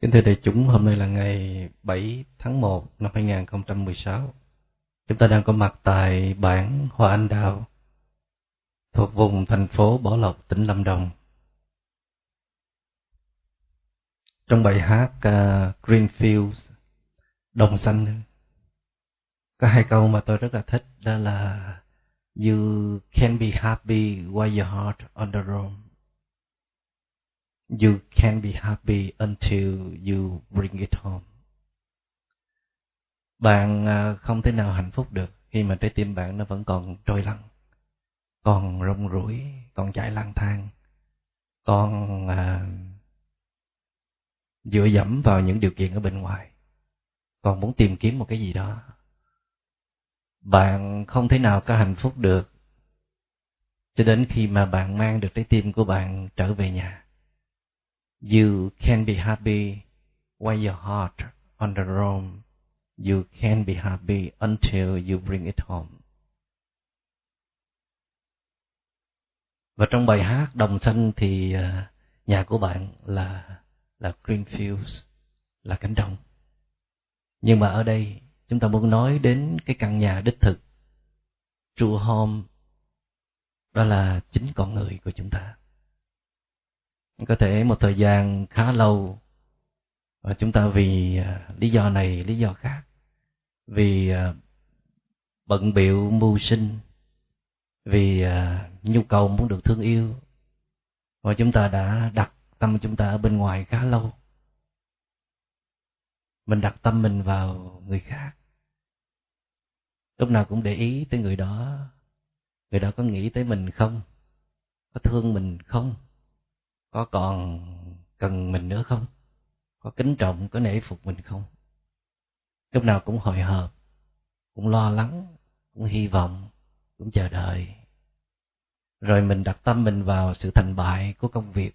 Kính thưa đại chúng, hôm nay là ngày 7 tháng 1 năm 2016. Chúng ta đang có mặt tại bản Hoa Anh Đào, thuộc vùng thành phố Bảo Lộc, tỉnh Lâm Đồng. Trong bài hát Green Fields, Đồng Xanh, có hai câu mà tôi rất là thích, đó là You can be happy while your heart on the road. You can be happy until you bring it home. Bạn không thể nào hạnh phúc được khi mà trái tim bạn nó vẫn còn trôi lăn, còn rong ruổi, còn chạy lang thang, còn dựa dẫm vào những điều kiện ở bên ngoài, còn muốn tìm kiếm một cái gì đó. Bạn không thể nào có hạnh phúc được cho đến khi mà bạn mang được trái tim của bạn trở về nhà. You can be happy while your heart on the road. You can be happy until you bring it home. Và trong bài hát Đồng Xanh thì nhà của bạn là Green Fields, là cánh đồng. Nhưng mà ở đây chúng ta muốn nói đến cái căn nhà đích thực, true home, đó là chính con người của chúng ta. Có thể một thời gian khá lâu, và chúng ta vì lý do này, lý do khác, vì bận bịu mưu sinh, vì nhu cầu muốn được thương yêu, và chúng ta đã đặt tâm chúng ta ở bên ngoài khá lâu. Mình đặt tâm mình vào người khác, lúc nào cũng để ý tới người đó có nghĩ tới mình không, có thương mình không, có còn cần mình nữa không, có kính trọng, có nể phục mình không. Lúc nào cũng hồi hộp, cũng lo lắng, cũng hy vọng, cũng chờ đợi. Rồi mình đặt tâm mình vào sự thành bại của công việc.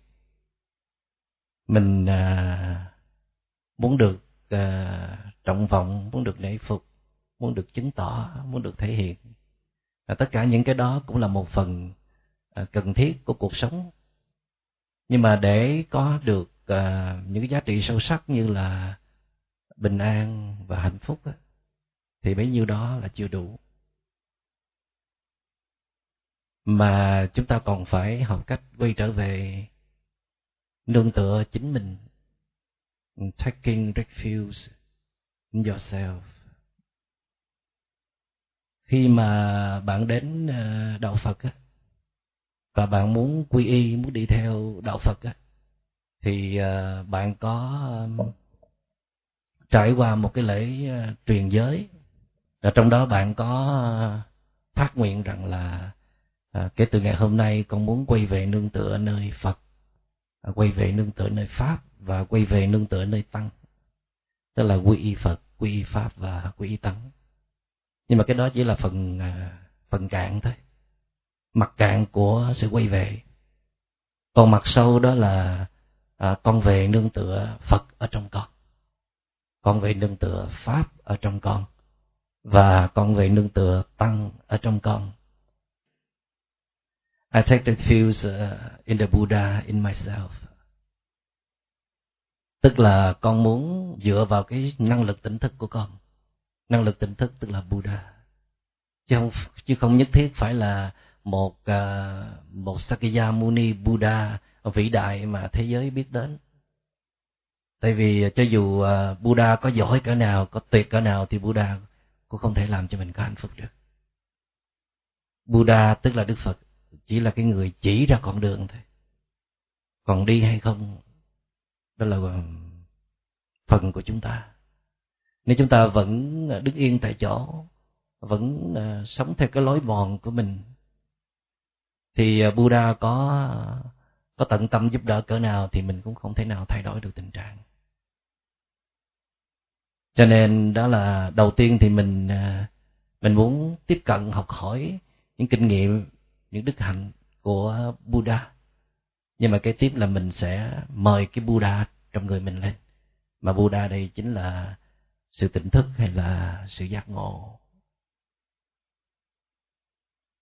Mình muốn được trọng vọng, muốn được nể phục, muốn được chứng tỏ, muốn được thể hiện. Tất cả những cái đó cũng là một phần cần thiết của cuộc sống. Nhưng mà để có được những cái giá trị sâu sắc như là bình an và hạnh phúc thì bấy nhiêu đó là chưa đủ. Mà chúng ta còn phải học cách quay trở về nương tựa chính mình, taking refuge in yourself. Khi mà bạn đến đạo Phật và bạn muốn quy y, muốn đi theo đạo Phật thì bạn có trải qua một cái lễ truyền giới, và trong đó bạn có phát nguyện rằng là kể từ ngày hôm nay con muốn quay về nương tựa nơi Phật, quay về nương tựa nơi Pháp, và quay về nương tựa nơi Tăng, tức là quy y Phật, quy y Pháp và quy y Tăng. Nhưng mà cái đó chỉ là phần cạn thôi, mặt cạn của sự quay về. Còn mặt sâu đó là con về nương tựa Phật ở trong con về nương tựa Pháp ở trong con, và con về nương tựa Tăng ở trong con. I take refuge in the Buddha in myself. Tức là con muốn dựa vào cái năng lực tỉnh thức của con. Năng lực tỉnh thức tức là Buddha, chứ không nhất thiết phải là một Sakyamuni Buddha vĩ đại mà thế giới biết đến. Tại vì cho dù Buddha có giỏi cỡ nào, có tuyệt cỡ nào, thì Buddha cũng không thể làm cho mình có hạnh phúc được. Buddha tức là Đức Phật, chỉ là cái người chỉ ra con đường thôi. Còn đi hay không, đó là phần của chúng ta. Nếu chúng ta vẫn đứng yên tại chỗ, vẫn sống theo cái lối mòn của mình, thì Buddha có tận tâm giúp đỡ cỡ nào thì mình cũng không thể nào thay đổi được tình trạng. Cho nên đó là đầu tiên thì mình muốn tiếp cận học hỏi những kinh nghiệm, những đức hạnh của Buddha. Nhưng mà kế tiếp là mình sẽ mời cái Buddha trong người mình lên. Mà Buddha đây chính là sự tỉnh thức hay là sự giác ngộ.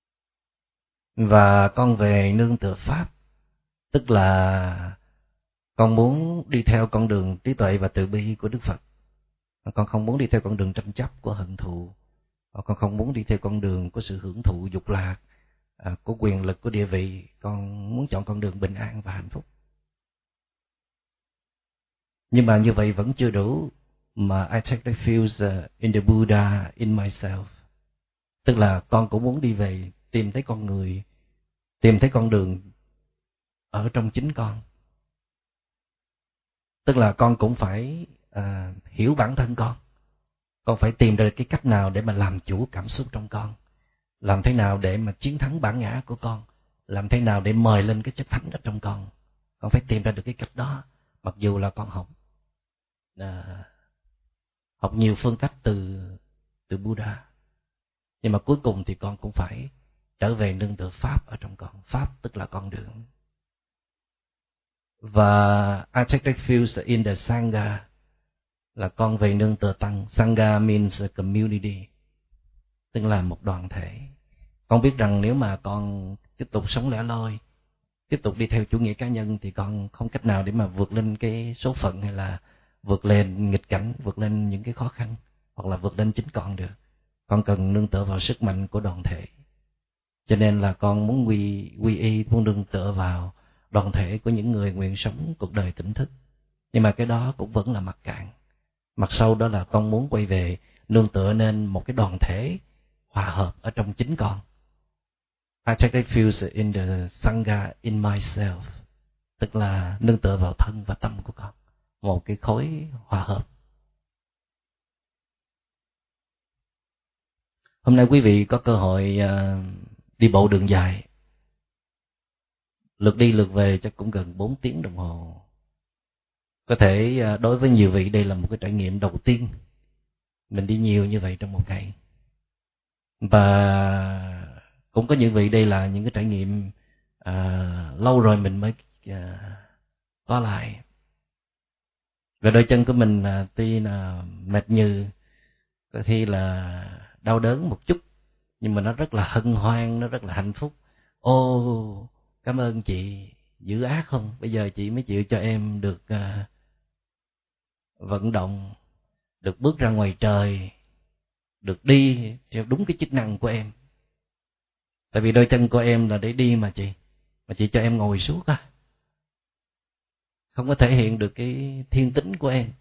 Và con về nương tựa Pháp, tức là Con muốn đi theo con đường trí tuệ và từ bi của Đức Phật. Con không muốn đi theo con đường tranh chấp của hận thù. Con không muốn đi theo con đường của sự hưởng thụ dục lạc, của quyền lực, của địa vị. Con muốn chọn con đường bình an và hạnh phúc. Nhưng mà như vậy vẫn chưa đủ. Mà I take refuge in the Buddha, in myself. Tức là con cũng muốn đi về tìm thấy con người, tìm thấy con đường ở trong chính con. Tức là con cũng phải hiểu bản thân con. Con phải tìm ra cái cách nào để mà làm chủ cảm xúc trong con. Làm thế nào để mà chiến thắng bản ngã của con. Làm thế nào để mời lên cái chất thánh ở trong con. Con phải tìm ra được cái cách đó. Mặc dù là con học nhiều phương cách từ Buddha. Nhưng mà cuối cùng thì con cũng phải trở về nương tựa Pháp ở trong con. Pháp tức là con đường. Và I take refuge in the Sangha, là con về nương tựa tăng. Sangha means a community, tức là một đoàn thể. Con biết rằng nếu mà con tiếp tục sống lẻ loi, tiếp tục đi theo chủ nghĩa cá nhân thì con không cách nào để mà vượt lên cái số phận, hay là vượt lên nghịch cảnh, vượt lên những cái khó khăn, hoặc là vượt lên chính con được. Con cần nương tựa vào sức mạnh của đoàn thể. Cho nên là con muốn quy y, muốn nương tựa vào đoàn thể của những người nguyện sống cuộc đời tỉnh thức. Nhưng mà cái đó cũng vẫn là mặt cạn. Mặt sâu đó là con muốn quay về nương tựa nên một cái đoàn thể hòa hợp ở trong chính con. I take refuge in the Sangha, in myself. Tức là nương tựa vào thân và tâm của con. Một cái khối hòa hợp. Hôm nay quý vị có cơ hội đi bộ đường dài. Lượt đi lượt về chắc cũng gần 4 tiếng đồng hồ. Có thể đối với nhiều vị đây là một cái trải nghiệm đầu tiên mình đi nhiều như vậy trong một ngày. Và cũng có những vị đây là những cái trải nghiệm lâu rồi mình mới có lại. Và đôi chân của mình tuy là mệt nhừ, có khi là đau đớn một chút, nhưng mà nó rất là hân hoan, nó rất là hạnh phúc. Ô, cảm ơn chị, dữ ác không? Bây giờ chị mới chịu cho em được vận động, được bước ra ngoài trời, được đi theo đúng cái chức năng của em. Tại vì đôi chân của em là để đi mà chị cho em ngồi suốt á, không có thể hiện được cái thiên tính của em.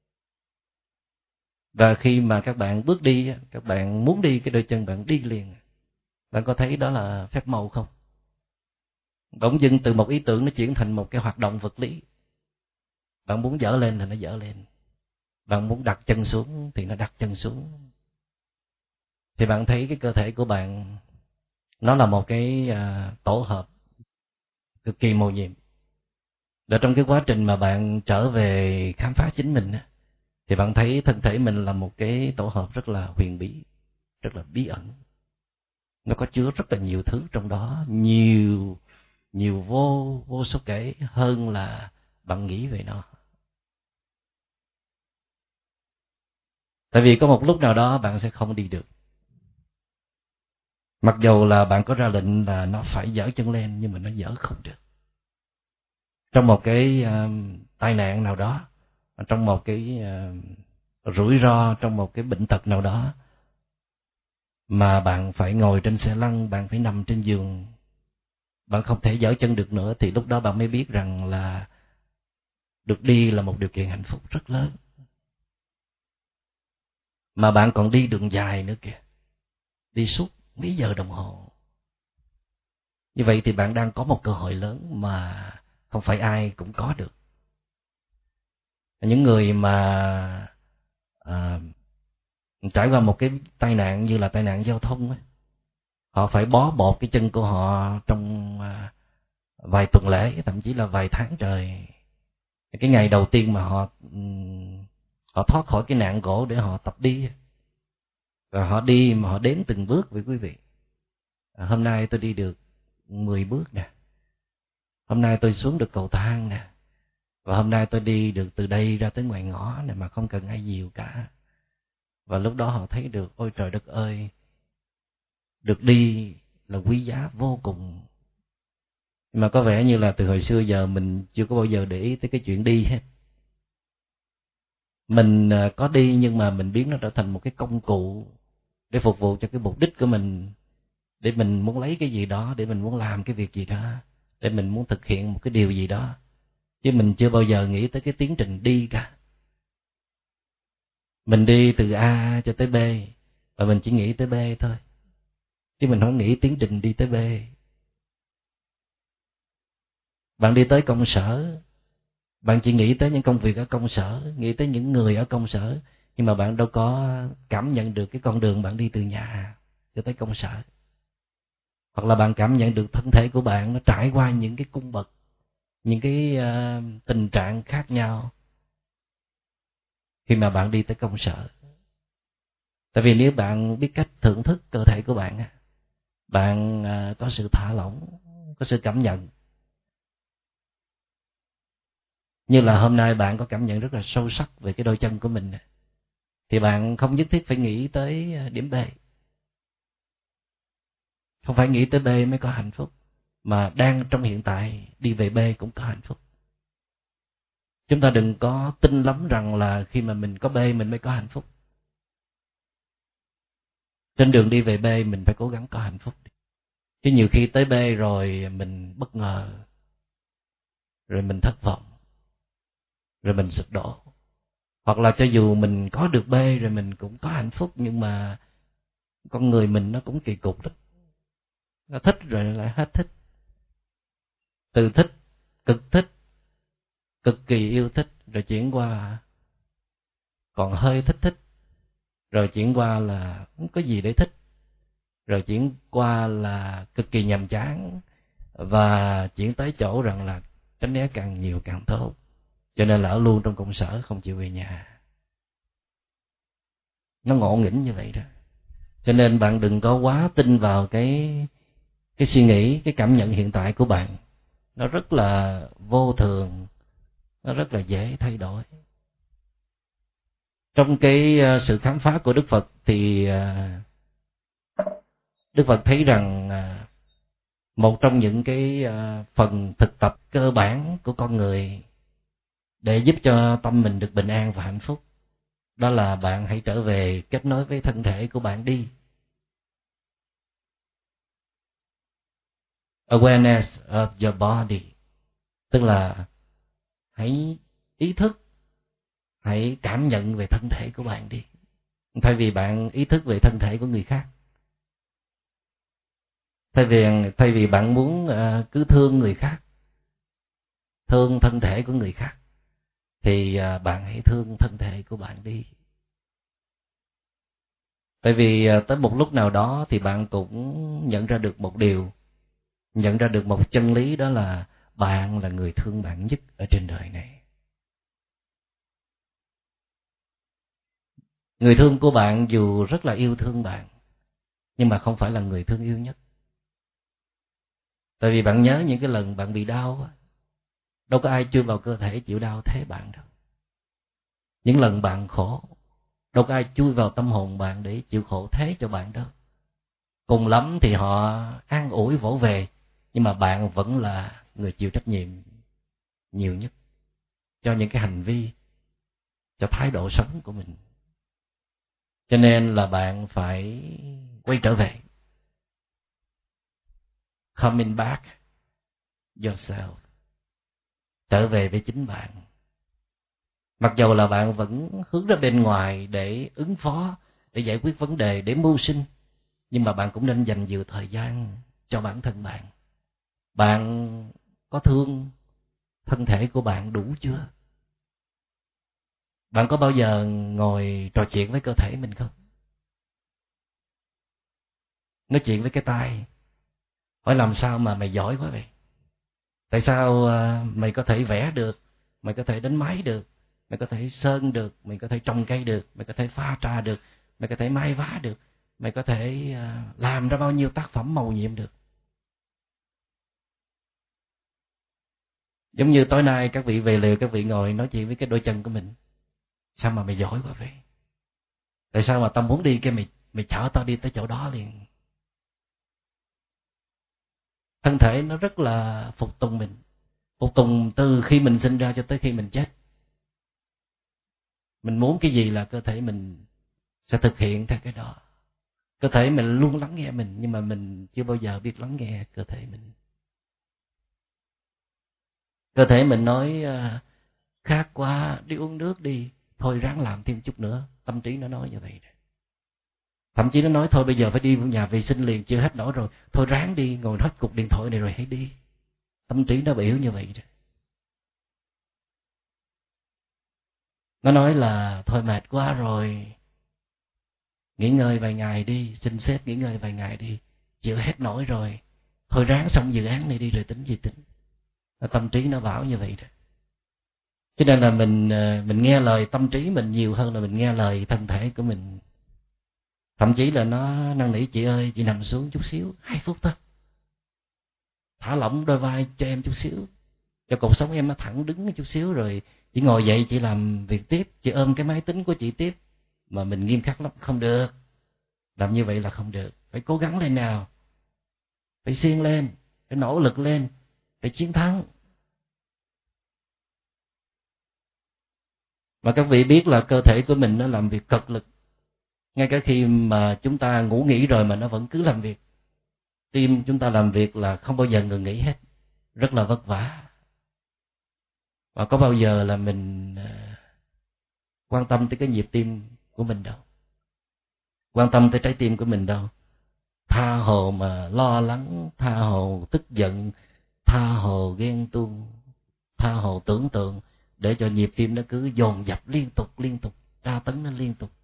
Và khi mà các bạn bước đi, các bạn muốn đi cái đôi chân bạn đi liền. Bạn có thấy đó là phép màu không? Bỗng dưng từ một ý tưởng nó chuyển thành một cái hoạt động vật lý. Bạn muốn dở lên thì nó dở lên, bạn muốn đặt chân xuống thì nó đặt chân xuống. Thì bạn thấy cái cơ thể của bạn nó là một cái tổ hợp cực kỳ mầu nhiệm. Và trong cái quá trình mà bạn trở về khám phá chính mình thì bạn thấy thân thể mình là một cái tổ hợp rất là huyền bí, rất là bí ẩn. Nó có chứa rất là nhiều thứ trong đó, nhiều vô số kể hơn là bạn nghĩ về nó. Tại vì có một lúc nào đó bạn sẽ không đi được. Mặc dù là bạn có ra lệnh là nó phải dở chân lên, nhưng mà nó dở không được. Trong một cái tai nạn nào đó, trong một cái rủi ro, trong một cái bệnh tật nào đó, mà bạn phải ngồi trên xe lăn, bạn phải nằm trên giường, bạn không thể dở chân được nữa, thì lúc đó bạn mới biết rằng là được đi là một điều kiện hạnh phúc rất lớn. Mà bạn còn đi đường dài nữa kìa, đi suốt mấy giờ đồng hồ. Như vậy thì bạn đang có một cơ hội lớn mà không phải ai cũng có được. Những người mà trải qua một cái tai nạn như là tai nạn giao thông ấy, họ phải bó bột cái chân của họ trong vài tuần lễ, thậm chí là vài tháng trời. Cái ngày đầu tiên mà họ thoát khỏi cái nạn gỗ để họ tập đi, và họ đi mà họ đếm từng bước với quý vị. Hôm nay tôi đi được 10 bước nè, hôm nay tôi xuống được cầu thang nè, và hôm nay tôi đi được từ đây ra tới ngoài ngõ này mà không cần ai dìu cả. Và lúc đó họ thấy được, ôi trời đất ơi, được đi là quý giá vô cùng. Nhưng mà có vẻ như là từ hồi xưa giờ mình chưa có bao giờ để ý tới cái chuyện đi hết. Mình có đi nhưng mà mình biến nó trở thành một cái công cụ để phục vụ cho cái mục đích của mình, để mình muốn lấy cái gì đó, để mình muốn làm cái việc gì đó, để mình muốn thực hiện một cái điều gì đó. Chứ mình chưa bao giờ nghĩ tới cái tiến trình đi cả. Mình đi từ A cho tới B, và mình chỉ nghĩ tới B thôi, chứ mình không nghĩ tiến trình đi tới B. Bạn đi tới công sở, bạn chỉ nghĩ tới những công việc ở công sở, nghĩ tới những người ở công sở, nhưng mà bạn đâu có cảm nhận được cái con đường bạn đi từ nhà cho tới công sở. Hoặc là bạn cảm nhận được thân thể của bạn nó trải qua những cái cung bậc, những cái tình trạng khác nhau khi mà bạn đi tới công sở. Tại vì nếu bạn biết cách thưởng thức cơ thể của bạn, bạn có sự thả lỏng, có sự cảm nhận. Như là hôm nay bạn có cảm nhận rất là sâu sắc về cái đôi chân của mình, thì bạn không nhất thiết phải nghĩ tới điểm B. Không phải nghĩ tới B mới có hạnh phúc, mà đang trong hiện tại đi về B cũng có hạnh phúc. Chúng ta đừng có tin lắm rằng là khi mà mình có B mình mới có hạnh phúc. Trên đường đi về B mình phải cố gắng có hạnh phúc. Chứ nhiều khi tới B rồi mình bất ngờ, rồi mình thất vọng, rồi mình sụp đổ. Hoặc là cho dù mình có được B rồi mình cũng có hạnh phúc, nhưng mà con người mình nó cũng kỳ cục lắm. Nó thích rồi lại hết thích. Từ thích, cực kỳ yêu thích, rồi chuyển qua còn hơi thích, rồi chuyển qua là không có gì để thích, rồi chuyển qua là cực kỳ nhàm chán, và chuyển tới chỗ rằng là tránh né càng nhiều càng tốt. Cho nên là ở luôn trong công sở, không chịu về nhà. Nó ngộ nghĩnh như vậy đó. Cho nên bạn đừng có quá tin vào cái suy nghĩ, cái cảm nhận hiện tại của bạn. Nó rất là vô thường, nó rất là dễ thay đổi. Trong cái sự khám phá của Đức Phật thì Đức Phật thấy rằng một trong những cái phần thực tập cơ bản của con người để giúp cho tâm mình được bình an và hạnh phúc, đó là bạn hãy trở về kết nối với thân thể của bạn đi. Awareness of your body, tức là hãy ý thức, hãy cảm nhận về thân thể của bạn đi, thay vì bạn ý thức về thân thể của người khác. Thay vì bạn muốn cứ thương người khác, thương thân thể của người khác, thì bạn hãy thương thân thể của bạn đi. Tại vì tới một lúc nào đó thì bạn cũng nhận ra được một điều, nhận ra được một chân lý, đó là bạn là người thương bạn nhất ở trên đời này. Người thương của bạn dù rất là yêu thương bạn, nhưng mà không phải là người thương yêu nhất. Tại vì bạn nhớ những cái lần bạn bị đau, đâu có ai chui vào cơ thể chịu đau thế bạn đâu. Những lần bạn khổ, đâu có ai chui vào tâm hồn bạn để chịu khổ thế cho bạn đâu. Cùng lắm thì họ an ủi vỗ về, nhưng mà bạn vẫn là người chịu trách nhiệm nhiều nhất cho những cái hành vi, cho thái độ sống của mình. Cho nên là bạn phải quay trở về, coming back yourself, trở về với chính bạn. Mặc dầu là bạn vẫn hướng ra bên ngoài để ứng phó, để giải quyết vấn đề, để mưu sinh, nhưng mà bạn cũng nên dành nhiều thời gian cho bản thân bạn. Bạn có thương thân thể của bạn đủ chưa? Bạn có bao giờ ngồi trò chuyện với cơ thể mình không? Nói chuyện với cái tai, hỏi làm sao mà mày giỏi quá vậy? Tại sao mày có thể vẽ được, mày có thể đánh máy được, mày có thể sơn được, mày có thể trồng cây được, mày có thể pha trà được, mày có thể may vá được, mày có thể làm ra bao nhiêu tác phẩm màu nhiệm được? Giống như tối nay các vị về lều, các vị ngồi nói chuyện với cái đôi chân của mình. Sao mà mày giỏi quá vậy? Tại sao mà tao muốn đi cái mày chở tao đi tới chỗ đó liền? Thân thể nó rất là phục tùng mình, phục tùng từ khi mình sinh ra cho tới khi mình chết. Mình muốn cái gì là cơ thể mình sẽ thực hiện theo cái đó. Cơ thể mình luôn lắng nghe mình, nhưng mà mình chưa bao giờ biết lắng nghe cơ thể mình. Cơ thể mình nói khát quá, đi uống nước đi, thôi ráng làm thêm chút nữa. Tâm trí nó nói như vậy. Thậm chí nó nói thôi bây giờ phải đi nhà vệ sinh liền, chưa hết nổi rồi, thôi ráng đi, ngồi hết cục điện thoại này rồi hãy đi. Tâm trí nó biểu như vậy đó. Nó nói là thôi mệt quá rồi, nghỉ ngơi vài ngày đi, xin sếp nghỉ ngơi vài ngày đi, chịu hết nổi rồi, thôi ráng xong dự án này đi rồi tính gì tính. Tâm trí nó bảo như vậy đó. Cho nên là mình nghe lời tâm trí mình nhiều hơn là mình nghe lời thân thể của mình. Thậm chí là nó năn nỉ, chị ơi chị nằm xuống chút xíu, 2 phút thôi, thả lỏng đôi vai cho em chút xíu, cho cột sống em nó thẳng đứng chút xíu, rồi chị ngồi dậy chị làm việc tiếp, chị ôm cái máy tính của chị tiếp. Mà mình nghiêm khắc lắm, không được, làm như vậy là không được, phải cố gắng lên nào, phải siêng lên, phải nỗ lực lên, phải chiến thắng. Mà các vị biết là cơ thể của mình nó làm việc cực lực, ngay cả khi mà chúng ta ngủ nghỉ rồi mà nó vẫn cứ làm việc. Tim chúng ta làm việc là không bao giờ ngừng nghỉ hết, rất là vất vả. Và có bao giờ là mình quan tâm tới cái nhịp tim của mình đâu, quan tâm tới trái tim của mình đâu. Tha hồ mà lo lắng, tha hồ tức giận, tha hồ ghen tuông, tha hồ tưởng tượng, để cho nhịp tim nó cứ dồn dập liên tục, tra tấn nó liên tục.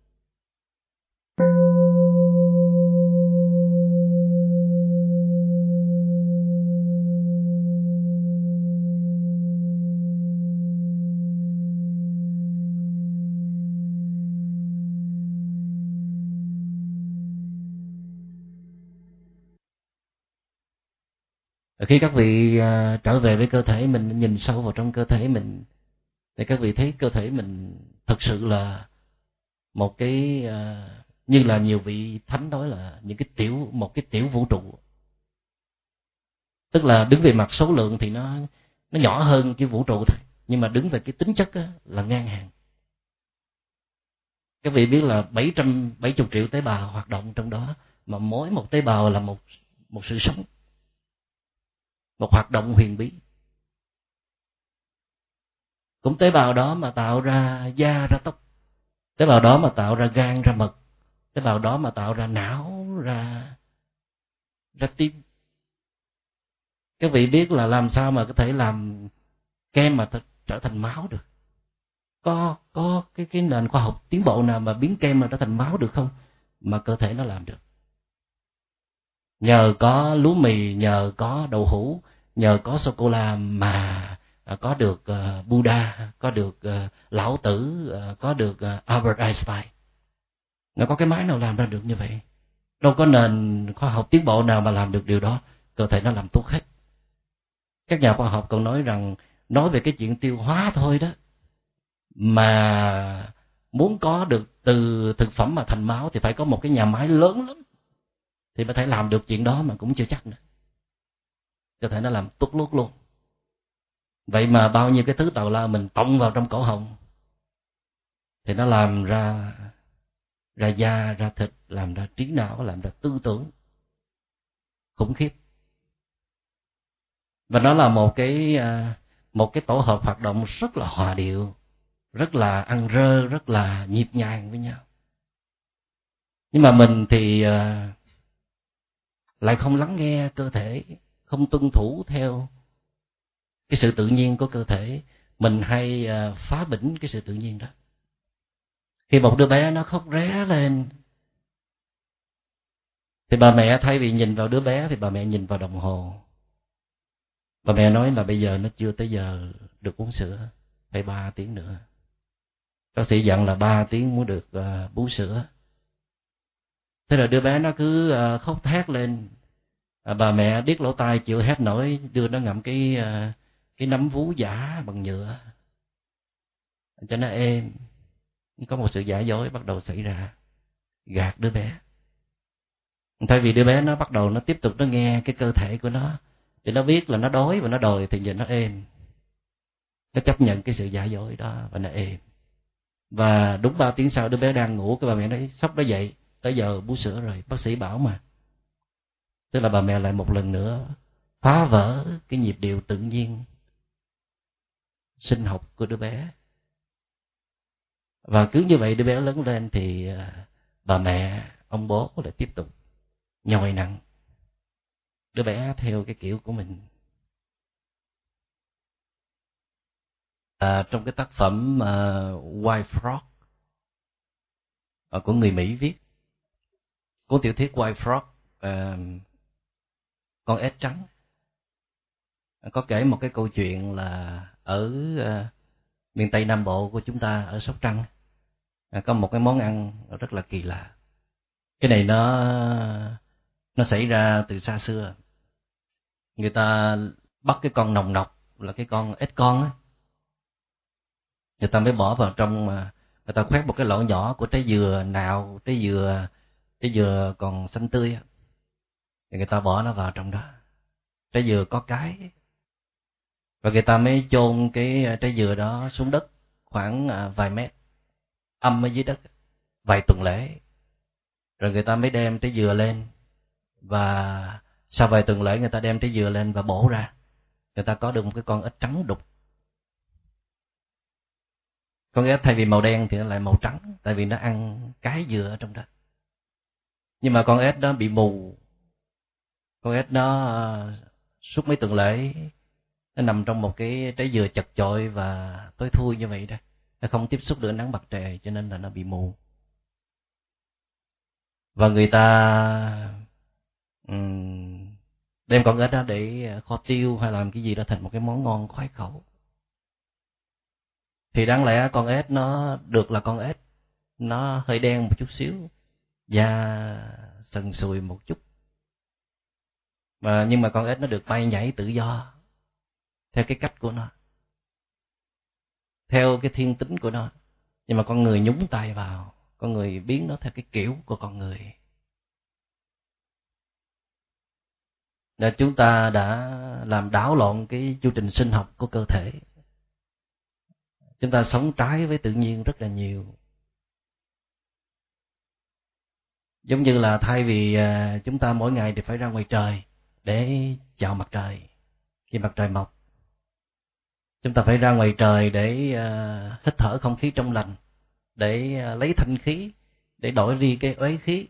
Khi các vị trở về với cơ thể mình, nhìn sâu vào trong cơ thể mình, thì các vị thấy cơ thể mình thực sự là một cái như là nhiều vị thánh nói là một cái tiểu vũ trụ. Tức là đứng về mặt số lượng thì nó nhỏ hơn cái vũ trụ thôi, nhưng mà đứng về cái tính chất là ngang hàng. Các vị biết là 770 triệu tế bào hoạt động trong đó, mà mỗi một tế bào là một sự sống, một hoạt động huyền bí. Cũng tế bào đó mà tạo ra da ra tóc, tế bào đó mà tạo ra gan ra mật, tế bào đó mà tạo ra não ra tim. Các vị biết là làm sao mà có thể làm kem mà trở thành máu được? Có cái nền khoa học tiến bộ nào mà biến kem mà trở thành máu được không? Mà cơ thể nó làm được. Nhờ có lúa mì, nhờ có đậu hũ, nhờ có sô cô la mà có được Buddha, có được Lão Tử, có được Albert Einstein. Nó có cái máy nào làm ra được như vậy? Đâu có nền khoa học tiến bộ nào mà làm được điều đó. Cơ thể nó làm tốt hết. Các nhà khoa học còn nói rằng, nói về cái chuyện tiêu hóa thôi đó, mà muốn có được từ thực phẩm mà thành máu thì phải có một cái nhà máy lớn lắm thì mới thể làm được chuyện đó, mà cũng chưa chắc nữa. Cơ thể nó làm tốt lút luôn. Vậy mà bao nhiêu cái thứ tào lao mình tông vào trong cổ họng thì nó làm ra da, ra thịt, làm ra trí não, làm ra tư tưởng. Khủng khiếp. Và nó là một cái tổ hợp hoạt động rất là hòa điệu, rất là ăn rơ, rất là nhịp nhàng với nhau. Nhưng mà mình thì lại không lắng nghe cơ thể, không tuân thủ theo cái sự tự nhiên của cơ thể. Mình hay phá bĩnh cái sự tự nhiên đó. Khi một đứa bé nó khóc ré lên thì bà mẹ thay vì nhìn vào đứa bé thì bà mẹ nhìn vào đồng hồ. Bà mẹ nói là bây giờ nó chưa tới giờ được uống sữa, phải 3 tiếng nữa. Bác sĩ dặn là 3 tiếng mới được bú sữa. Thế là đứa bé nó cứ khóc thét lên. Bà mẹ điếc lỗ tai chịu hết nổi, đưa nó ngậm cái nấm vú giả bằng nhựa cho nó êm. Có một sự giả dối bắt đầu xảy ra, gạt đứa bé. Thay vì đứa bé nó bắt đầu nó tiếp tục nó nghe cái cơ thể của nó, Thì nó biết là nó đói và nó đòi thì giờ nó êm. Nó chấp nhận cái sự giả dối đó và nó êm. Và đúng 3 tiếng sau đứa bé đang ngủ, cái bà mẹ nói sắp đó dậy, tới giờ bú sữa rồi, bác sĩ bảo mà. Tức là bà mẹ lại một lần nữa phá vỡ cái nhịp điệu tự nhiên sinh học của đứa bé. Và cứ như vậy đứa bé lớn lên thì bà mẹ, ông bố lại tiếp tục nhồi nặng đứa bé theo cái kiểu của mình. Trong cái tác phẩm White Frog của người Mỹ viết, cuốn tiểu thuyết White Frog, con ếch trắng, có kể một cái câu chuyện là ở miền Tây Nam Bộ của chúng ta, ở Sóc Trăng, có một cái món ăn rất là kỳ lạ. Cái này nó xảy ra từ xa xưa. Người ta bắt cái con nòng nọc, là cái con ếch con á, người ta mới bỏ vào trong, người ta khoét một cái lỗ nhỏ của trái dừa nào, trái dừa còn xanh tươi, thì người ta bỏ nó vào trong đó. Trái dừa có cái, và người ta mới chôn cái trái dừa đó xuống đất khoảng vài mét, âm ở dưới đất vài tuần lễ, rồi người ta mới đem trái dừa lên, và sau vài tuần lễ người ta đem trái dừa lên và bổ ra, người ta có được một cái con ếch trắng đục. Con ếch thay vì màu đen thì nó lại màu trắng, tại vì nó ăn cái dừa ở trong đó. Nhưng mà con ếch đó bị mù, con ếch nó suốt mấy tuần lễ nó nằm trong một cái trái dừa chật chội và tối thui như vậy đó, nó không tiếp xúc được nắng mặt trời, cho nên là nó bị mù. Và người ta đem con ếch đó để kho tiêu hay làm cái gì đó thành một cái món ngon khoái khẩu. Thì đáng lẽ con ếch nó được là con ếch, nó hơi đen một chút xíu, da sần sùi một chút, nhưng mà con ếch nó được bay nhảy tự do theo cái cách của nó, theo cái thiên tính của nó. Nhưng mà con người nhúng tay vào, con người biến nó theo cái kiểu của con người. Là chúng ta đã làm đảo lộn cái chu trình sinh học của cơ thể. Chúng ta sống trái với tự nhiên rất là nhiều. Giống như là thay vì chúng ta mỗi ngày thì phải ra ngoài trời để chào mặt trời khi mặt trời mọc, chúng ta phải ra ngoài trời để hít thở không khí trong lành, để lấy thanh khí, để đổi đi cái uế khí.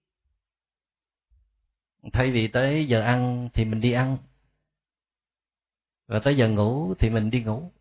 Thay vì tới giờ ăn thì mình đi ăn, và tới giờ ngủ thì mình đi ngủ.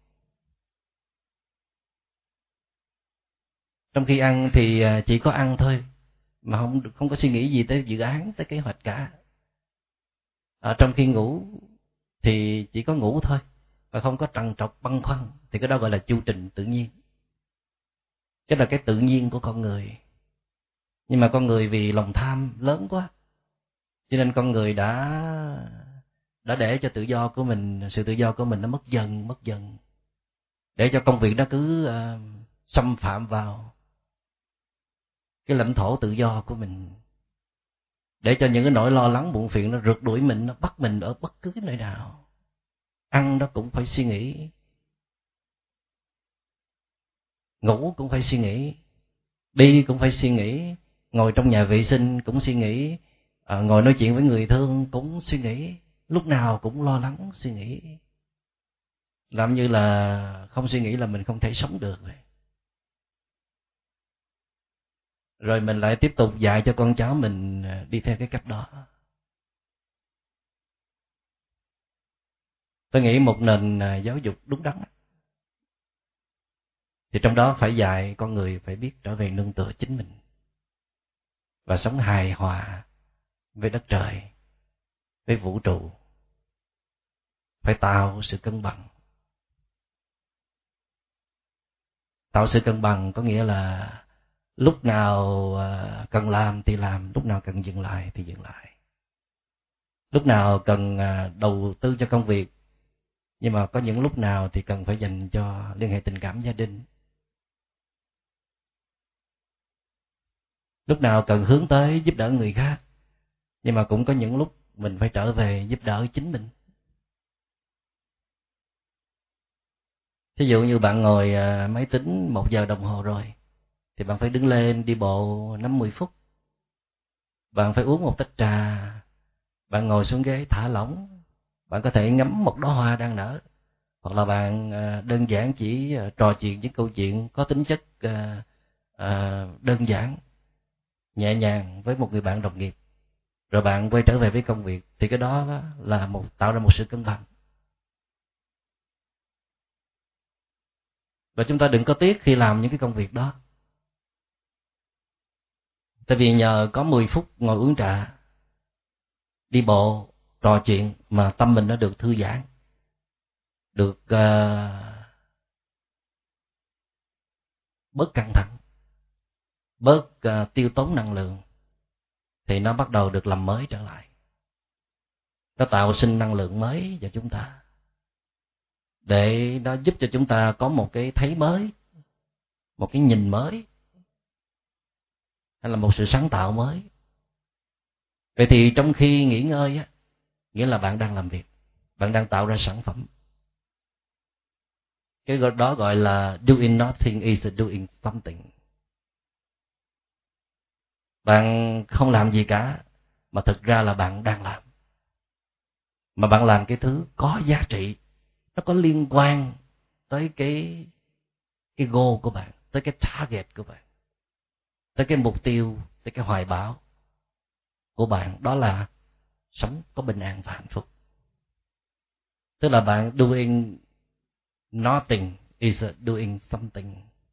Trong khi ăn thì chỉ có ăn thôi, mà không có suy nghĩ gì tới dự án, tới kế hoạch cả. Trong khi ngủ thì chỉ có ngủ thôi, và không có trằn trọc băn khoăn, thì cái đó gọi là chu trình tự nhiên. Cái là cái tự nhiên của con người. Nhưng mà con người vì lòng tham lớn quá, cho nên con người đã để cho tự do của mình, sự tự do của mình nó mất dần, để cho công việc nó cứ xâm phạm vào cái lãnh thổ tự do của mình, để cho những cái nỗi lo lắng buồn phiền nó rượt đuổi mình, nó bắt mình ở bất cứ nơi nào. Ăn đó cũng phải suy nghĩ, ngủ cũng phải suy nghĩ, đi cũng phải suy nghĩ, ngồi trong nhà vệ sinh cũng suy nghĩ, ngồi nói chuyện với người thương cũng suy nghĩ, lúc nào cũng lo lắng suy nghĩ. Làm như là không suy nghĩ là mình không thể sống được vậy. Rồi mình lại tiếp tục dạy cho con cháu mình đi theo cái cách đó. Tôi nghĩ một nền giáo dục đúng đắn thì trong đó phải dạy con người phải biết trở về nương tựa chính mình và sống hài hòa với đất trời, với vũ trụ. Phải tạo sự cân bằng. Tạo sự cân bằng có nghĩa là lúc nào cần làm thì làm, lúc nào cần dừng lại thì dừng lại. Lúc nào cần đầu tư cho công việc, nhưng mà có những lúc nào thì cần phải dành cho liên hệ tình cảm gia đình. Lúc nào cần hướng tới giúp đỡ người khác, nhưng mà cũng có những lúc mình phải trở về giúp đỡ chính mình. Ví dụ như bạn ngồi máy tính 1 giờ đồng hồ rồi, thì bạn phải đứng lên đi bộ 50 phút. Bạn phải uống một tách trà, bạn ngồi xuống ghế thả lỏng, bạn có thể ngắm một đóa hoa đang nở, hoặc là bạn đơn giản chỉ trò chuyện những câu chuyện có tính chất đơn giản, nhẹ nhàng với một người bạn đồng nghiệp, rồi bạn quay trở về với công việc, thì cái đó là tạo ra một sự cân bằng. Và chúng ta đừng có tiếc khi làm những cái công việc đó. Tại vì nhờ có 10 phút ngồi uống trà, đi bộ, trò chuyện mà tâm mình nó được thư giãn, được bớt căng thẳng, bớt tiêu tốn năng lượng, thì nó bắt đầu được làm mới trở lại. Nó tạo sinh năng lượng mới cho chúng ta, để nó giúp cho chúng ta có một cái thấy mới, một cái nhìn mới, hay là một sự sáng tạo mới. Vậy thì trong khi nghỉ ngơi á, nghĩa là bạn đang làm việc, bạn đang tạo ra sản phẩm. Cái đó gọi là doing nothing is doing something. Bạn không làm gì cả, mà thực ra là bạn đang làm. Mà bạn làm cái thứ có giá trị, nó có liên quan tới cái goal của bạn, tới cái target của bạn, tới cái mục tiêu, tới cái hoài bão của bạn, đó là sống có bình an và hạnh phúc. Tức là bạn doing nothing is doing something.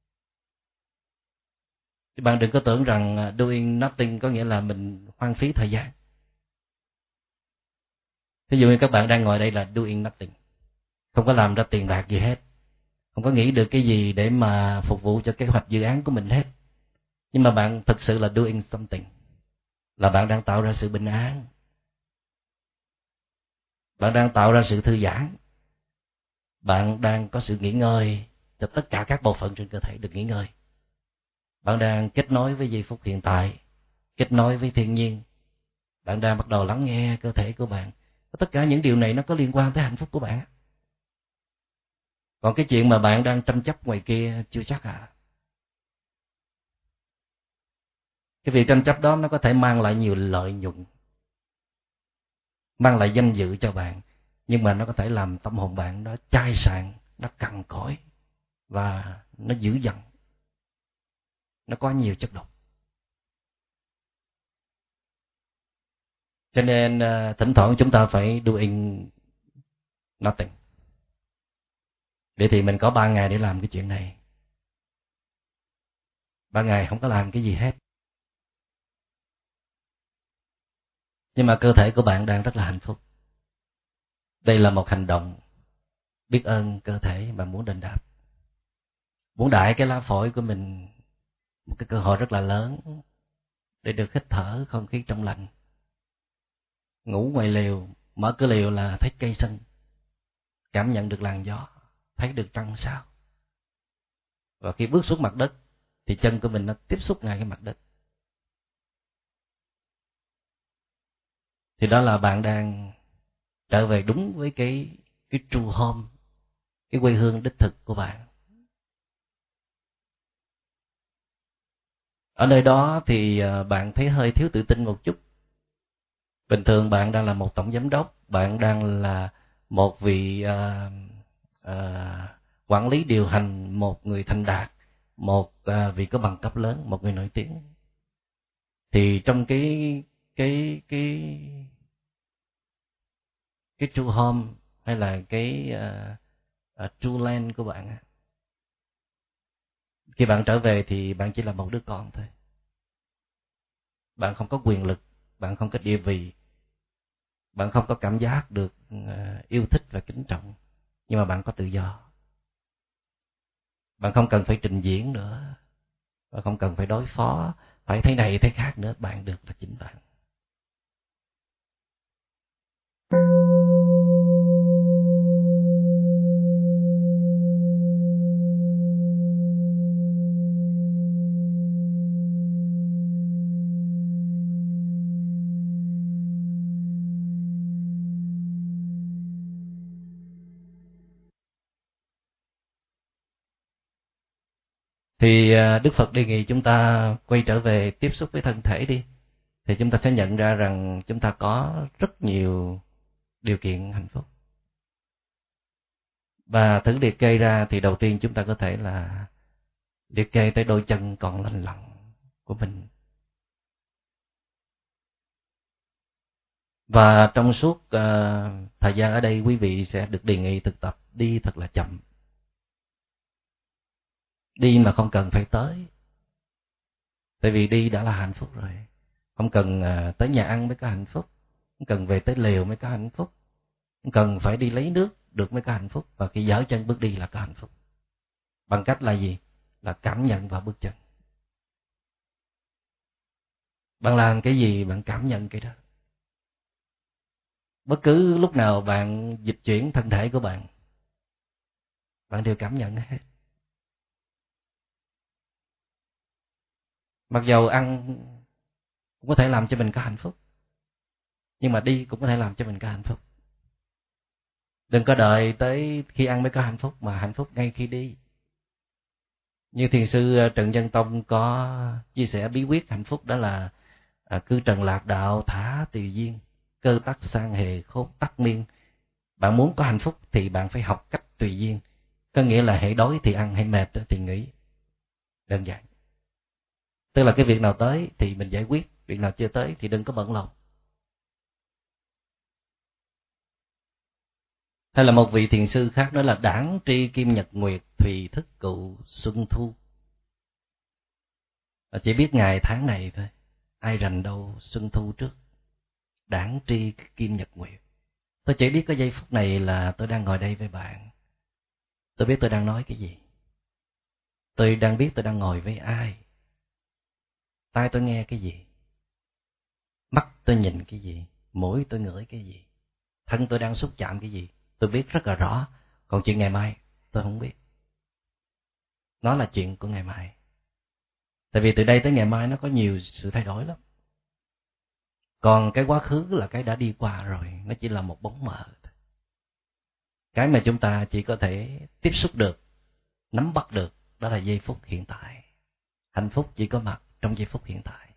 Thì bạn đừng có tưởng rằng doing nothing có nghĩa là mình hoang phí thời gian. Ví dụ như các bạn đang ngồi đây là doing nothing, không có làm ra tiền bạc gì hết, không có nghĩ được cái gì để mà phục vụ cho kế hoạch dự án của mình hết. Nhưng mà bạn thực sự là doing something, là bạn đang tạo ra sự bình an, bạn đang tạo ra sự thư giãn, bạn đang có sự nghỉ ngơi cho tất cả các bộ phận trên cơ thể được nghỉ ngơi. Bạn đang kết nối với giây phút hiện tại, kết nối với thiên nhiên, bạn đang bắt đầu lắng nghe cơ thể của bạn. Tất cả những điều này nó có liên quan tới hạnh phúc của bạn. Còn cái chuyện mà bạn đang tranh chấp ngoài kia chưa chắc à. Cái việc tranh chấp đó nó có thể mang lại nhiều lợi nhuận, mang lại danh dự cho bạn, nhưng mà nó có thể làm tâm hồn bạn nó chai sạn, nó cằn cỗi, và nó dữ dằn, nó có nhiều chất độc. Cho nên thỉnh thoảng chúng ta phải doing nothing. Vậy thì mình có 3 ngày để làm cái chuyện này. 3 ngày không có làm cái gì hết, nhưng mà cơ thể của bạn đang rất là hạnh phúc. Đây là một hành động biết ơn cơ thể và muốn đền đáp, muốn đãi cái lá phổi của mình một cái cơ hội rất là lớn để được hít thở không khí trong lành. Ngủ ngoài lều, mở cửa lều là thấy cây xanh, cảm nhận được làn gió, thấy được trăng sao. Và khi bước xuống mặt đất thì chân của mình nó tiếp xúc ngay cái mặt đất. Thì đó là bạn đang trở về đúng với cái true home, cái quê hương đích thực của bạn. Ở nơi đó thì bạn thấy hơi thiếu tự tin một chút. Bình thường bạn đang là một tổng giám đốc, bạn đang là một vị quản lý điều hành, một người thành đạt, một vị có bằng cấp lớn, một người nổi tiếng. Thì trong cái true home, hay là cái true land của bạn, khi bạn trở về thì bạn chỉ là một đứa con thôi. Bạn không có quyền lực, bạn không có địa vị, bạn không có cảm giác được yêu thích và kính trọng, nhưng mà bạn có tự do. Bạn không cần phải trình diễn nữa, bạn không cần phải đối phó, phải thế này thế khác nữa, bạn được là chính bạn. Thì Đức Phật đề nghị chúng ta quay trở về tiếp xúc với thân thể đi, thì chúng ta sẽ nhận ra rằng chúng ta có rất nhiều điều kiện hạnh phúc. Và thử liệt kê ra thì đầu tiên chúng ta có thể là liệt kê tới đôi chân còn lành lặn của mình. Và trong suốt thời gian ở đây, quý vị sẽ được đề nghị thực tập đi thật là chậm. Đi mà không cần phải tới. Tại vì đi đã là hạnh phúc rồi. Không cần tới nhà ăn mới có hạnh phúc. Không cần về tới lều mới có hạnh phúc. Không cần phải đi lấy nước được mới có hạnh phúc. Và khi dở chân bước đi là có hạnh phúc. Bằng cách là gì? Là cảm nhận vào bước chân. Bạn làm cái gì bạn cảm nhận cái đó. Bất cứ lúc nào bạn dịch chuyển thân thể của bạn, bạn đều cảm nhận hết. Mặc dầu ăn cũng có thể làm cho mình có hạnh phúc, nhưng mà đi cũng có thể làm cho mình có hạnh phúc. Đừng có đợi tới khi ăn mới có hạnh phúc, mà hạnh phúc ngay khi đi. Như thiền sư Trần Nhân Tông có chia sẻ bí quyết hạnh phúc, đó là cư trần lạc đạo thả tùy duyên, cơ tắc sang hề khốt tắc miên. Bạn muốn có hạnh phúc thì bạn phải học cách tùy duyên. Có nghĩa là hễ đói thì ăn, hay mệt thì nghỉ. Đơn giản. Tức là cái việc nào tới thì mình giải quyết, việc nào chưa tới thì đừng có bận lòng. Hay là một vị thiền sư khác nói là đãng tri kim nhật nguyệt, thùy thức cụ xuân thu. Chỉ biết ngày tháng này thôi, ai rành đâu xuân thu trước. Đãng tri kim nhật nguyệt. Tôi chỉ biết cái giây phút này là tôi đang ngồi đây với bạn. Tôi biết tôi đang nói cái gì. Tôi đang biết tôi đang ngồi với ai. Tai tôi nghe cái gì. Mắt tôi nhìn cái gì. Mũi tôi ngửi cái gì. Thân tôi đang xúc chạm cái gì. Tôi biết rất là rõ. Còn chuyện ngày mai tôi không biết. Nó là chuyện của ngày mai. Tại vì từ đây tới ngày mai nó có nhiều sự thay đổi lắm. Còn cái quá khứ là cái đã đi qua rồi. Nó chỉ là một bóng mờ. Cái mà chúng ta chỉ có thể tiếp xúc được, nắm bắt được, đó là giây phút hiện tại. Hạnh phúc chỉ có mặt trong giây phút hiện tại.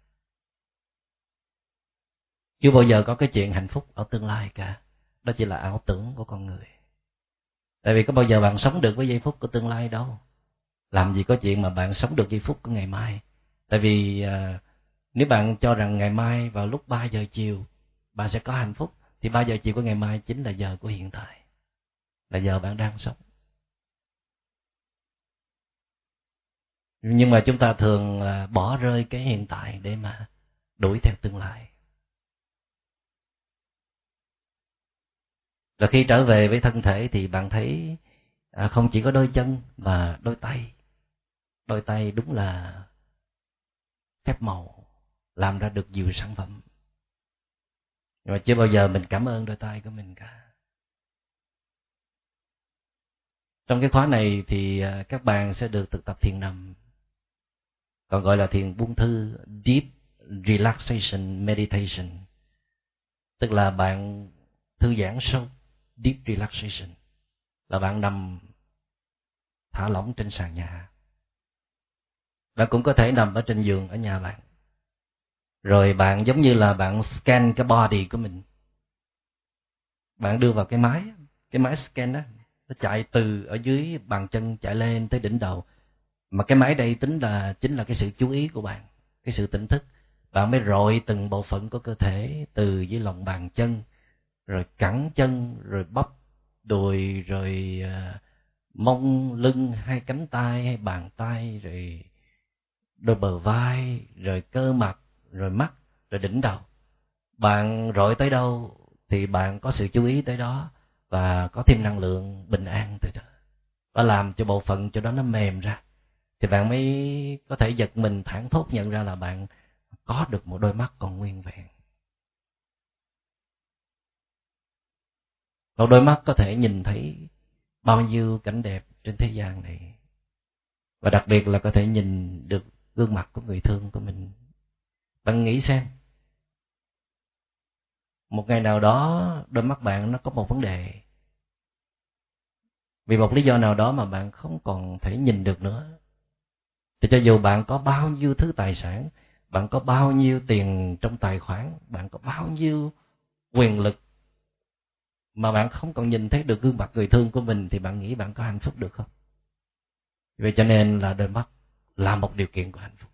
Chưa bao giờ có cái chuyện hạnh phúc ở tương lai cả. Đó chỉ là ảo tưởng của con người. Tại vì có bao giờ bạn sống được với giây phút của tương lai đâu. Làm gì có chuyện mà bạn sống được giây phút của ngày mai. Tại vì nếu bạn cho rằng ngày mai vào lúc 3 giờ chiều bạn sẽ có hạnh phúc, thì 3 giờ chiều của ngày mai chính là giờ của hiện tại, là giờ bạn đang sống. Nhưng mà chúng ta thường bỏ rơi cái hiện tại để mà đuổi theo tương lai. Rồi khi trở về với thân thể thì bạn thấy không chỉ có đôi chân mà đôi tay. Đôi tay đúng là phép màu, làm ra được nhiều sản phẩm. Nhưng mà chưa bao giờ mình cảm ơn đôi tay của mình cả. Trong cái khóa này thì các bạn sẽ được thực tập thiền nằm, còn gọi là thiền buông thư, Deep Relaxation Meditation. Tức là bạn thư giãn sâu, Deep Relaxation, là bạn nằm thả lỏng trên sàn nhà. Bạn cũng có thể nằm ở trên giường ở nhà bạn. Rồi bạn giống như là bạn scan cái body của mình. Bạn đưa vào cái máy scan đó, nó chạy từ ở dưới bàn chân chạy lên tới đỉnh đầu. Mà cái máy đây chính là cái sự chú ý của bạn, cái sự tỉnh thức. Bạn mới rọi từng bộ phận của cơ thể, từ dưới lòng bàn chân, rồi cẳng chân, rồi bắp đùi, rồi mông lưng, hai cánh tay, hai bàn tay, rồi đôi bờ vai, rồi cơ mặt, rồi mắt, rồi đỉnh đầu. Bạn rọi tới đâu thì bạn có sự chú ý tới đó, và có thêm năng lượng bình an từ đó. Và làm cho bộ phận cho đó nó mềm ra, thì bạn mới có thể giật mình thảng thốt nhận ra là bạn có được một đôi mắt còn nguyên vẹn. Một đôi mắt có thể nhìn thấy bao nhiêu cảnh đẹp trên thế gian này. Và đặc biệt là có thể nhìn được gương mặt của người thương của mình. Bạn nghĩ xem, một ngày nào đó đôi mắt bạn nó có một vấn đề, vì một lý do nào đó mà bạn không còn thể nhìn được nữa, Thì cho dù bạn có bao nhiêu thứ tài sản, bạn có bao nhiêu tiền trong tài khoản, bạn có bao nhiêu quyền lực, mà bạn không còn nhìn thấy được gương mặt người thương của mình, thì bạn nghĩ bạn có hạnh phúc được không? Vậy cho nên là đôi mắt là một điều kiện của hạnh phúc.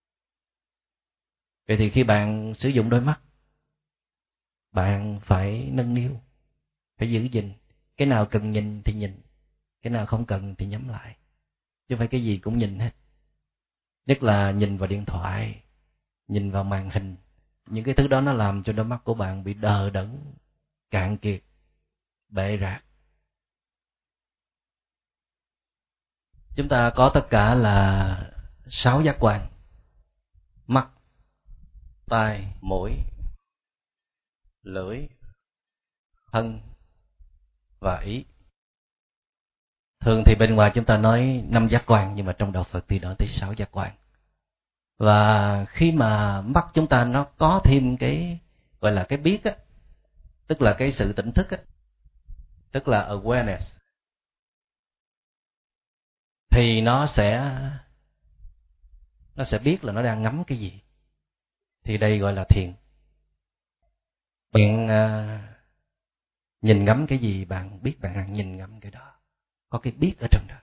Vậy thì khi bạn sử dụng đôi mắt, bạn phải nâng niu, phải giữ gìn. Cái nào cần nhìn thì nhìn, cái nào không cần thì nhắm lại. Chứ không phải cái gì cũng nhìn hết. Nhất là nhìn vào điện thoại, nhìn vào màn hình. Những cái thứ đó nó làm cho đôi mắt của bạn bị đờ đẫn, cạn kiệt, bệ rạc. Chúng ta có tất cả là 6 giác quan: mắt, tai, mũi, lưỡi, thân và ý. Thường thì bên ngoài chúng ta nói 5 giác quan, nhưng mà trong đạo Phật thì nói tới 6 giác quan. Và khi mà mắt chúng ta nó có thêm cái gọi là cái biết á, tức là cái sự tỉnh thức á, tức là awareness, thì nó sẽ biết là nó đang ngắm cái gì. Thì đây gọi là thiền. Bạn nhìn ngắm cái gì, bạn biết bạn đang nhìn ngắm cái đó, có cái biết ở trong đó.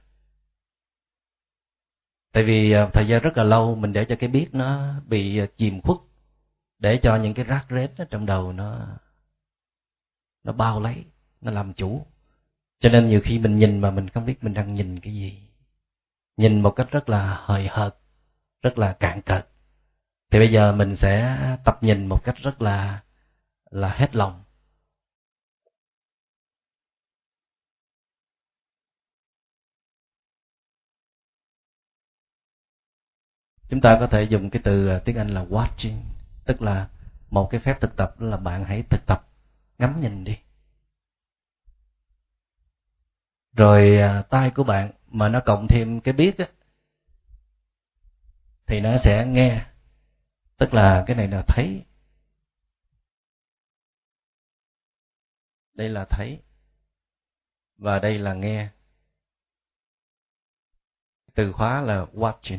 Tại vì thời gian rất là lâu mình để cho cái biết nó bị chìm khuất, để cho những cái rác rết ở trong đầu nó bao lấy, nó làm chủ. Cho nên nhiều khi mình nhìn mà mình không biết mình đang nhìn cái gì, nhìn một cách rất là hời hợt, rất là cạn cợt. Thì bây giờ mình sẽ tập nhìn một cách rất là hết lòng. Chúng ta có thể dùng cái từ tiếng Anh là watching, tức là một cái phép thực tập là bạn hãy thực tập ngắm nhìn đi. Rồi tai của bạn mà nó cộng thêm cái biết á, thì nó sẽ nghe, tức là cái này là thấy. Đây là thấy, và đây là nghe. Từ khóa là watching.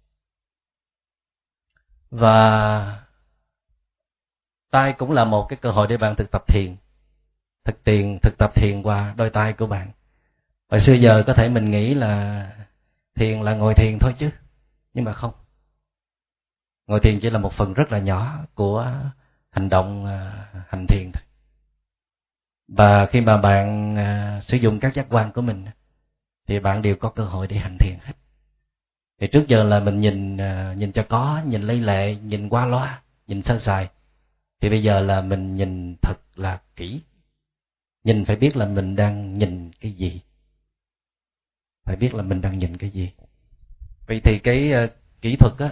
Và tai cũng là một cái cơ hội để bạn thực tập thiền. Thực tập thiền qua đôi tai của bạn. Hồi xưa giờ có thể mình nghĩ là thiền là ngồi thiền thôi chứ, nhưng mà không. Ngồi thiền chỉ là một phần rất là nhỏ của hành động hành thiền thôi. Và khi mà bạn sử dụng các giác quan của mình, thì bạn đều có cơ hội để hành thiền hết. Thì trước giờ là mình nhìn cho có, nhìn lấy lệ, nhìn qua loa, nhìn sơ sài. Thì bây giờ là mình nhìn thật là kỹ. Nhìn phải biết là mình đang nhìn cái gì. Phải biết là mình đang nhìn cái gì. Vậy thì cái kỹ thuật á,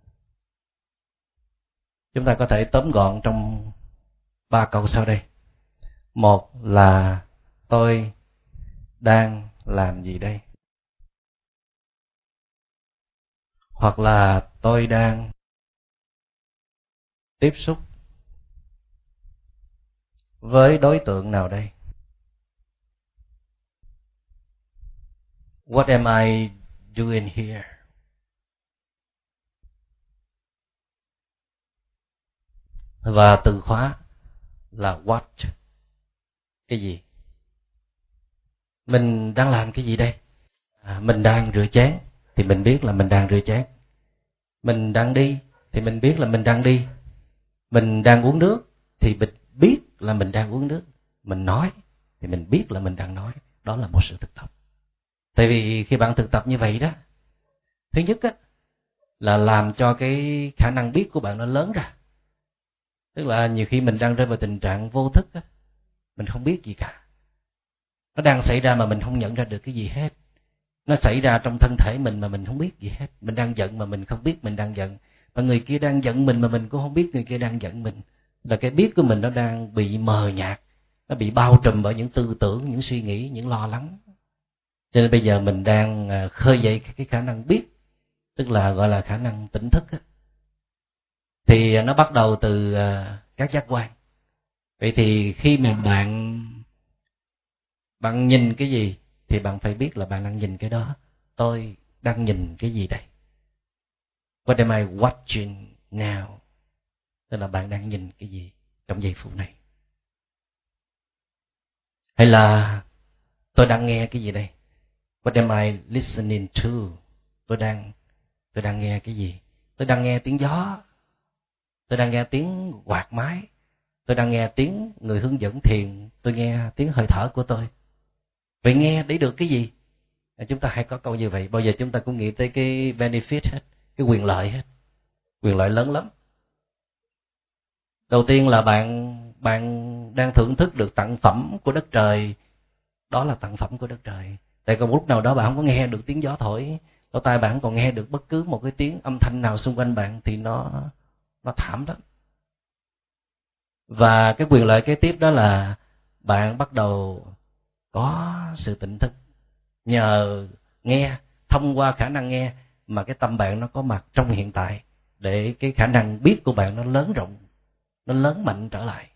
chúng ta có thể tóm gọn trong 3 câu sau đây. Một là tôi đang làm gì đây? Hoặc là tôi đang tiếp xúc với đối tượng nào đây? What am I doing here? Và từ khóa là what? Cái gì? Mình đang làm cái gì đây? Mình đang rửa chén thì mình biết là mình đang rửa chén. Mình đang đi thì mình biết là mình đang đi. Mình đang uống nước thì mình biết là mình đang uống nước. Mình nói thì mình biết là mình đang nói. Đó là một sự thực tập. Tại vì khi bạn thực tập như vậy đó, thứ nhất á, là làm cho cái khả năng biết của bạn nó lớn ra. Tức là nhiều khi mình đang rơi vào tình trạng vô thức á, mình không biết gì cả. Nó đang xảy ra mà mình không nhận ra được cái gì hết. Nó xảy ra trong thân thể mình mà mình không biết gì hết. Mình đang giận mà mình không biết mình đang giận. Và người kia đang giận mình mà mình cũng không biết người kia đang giận mình. Là cái biết của mình nó đang bị mờ nhạt. Nó bị bao trùm bởi những tư tưởng, những suy nghĩ, những lo lắng. Cho nên bây giờ mình đang khơi dậy cái khả năng biết, tức là gọi là khả năng tỉnh thức á. Thì nó bắt đầu từ các giác quan. Vậy thì khi mà bạn nhìn cái gì thì bạn phải biết là bạn đang nhìn cái đó. Tôi đang nhìn cái gì đây? What am I watching now? Tức là bạn đang nhìn cái gì trong giây phút này? Hay là tôi đang nghe cái gì đây? What am I listening to? Tôi đang nghe cái gì? Tôi đang nghe tiếng gió. Tôi đang nghe tiếng quạt máy. Tôi đang nghe tiếng người hướng dẫn thiền. Tôi nghe tiếng hơi thở của tôi. Vậy nghe để được cái gì? Chúng ta hay có câu như vậy. Bao giờ chúng ta cũng nghĩ tới cái benefit hết, cái quyền lợi hết. Quyền lợi lớn lắm. Đầu tiên là bạn đang thưởng thức được tặng phẩm của đất trời. Đó là tặng phẩm của đất trời. Tại còn lúc nào đó bạn không có nghe được tiếng gió thổi, lỗ tai bạn không còn nghe được bất cứ một cái tiếng âm thanh nào xung quanh bạn thì nó thảm lắm. Và cái quyền lợi kế tiếp đó là bạn bắt đầu có sự tỉnh thức. Nhờ nghe, thông qua khả năng nghe mà cái tâm bạn nó có mặt trong hiện tại, để cái khả năng biết của bạn nó lớn rộng, nó lớn mạnh trở lại.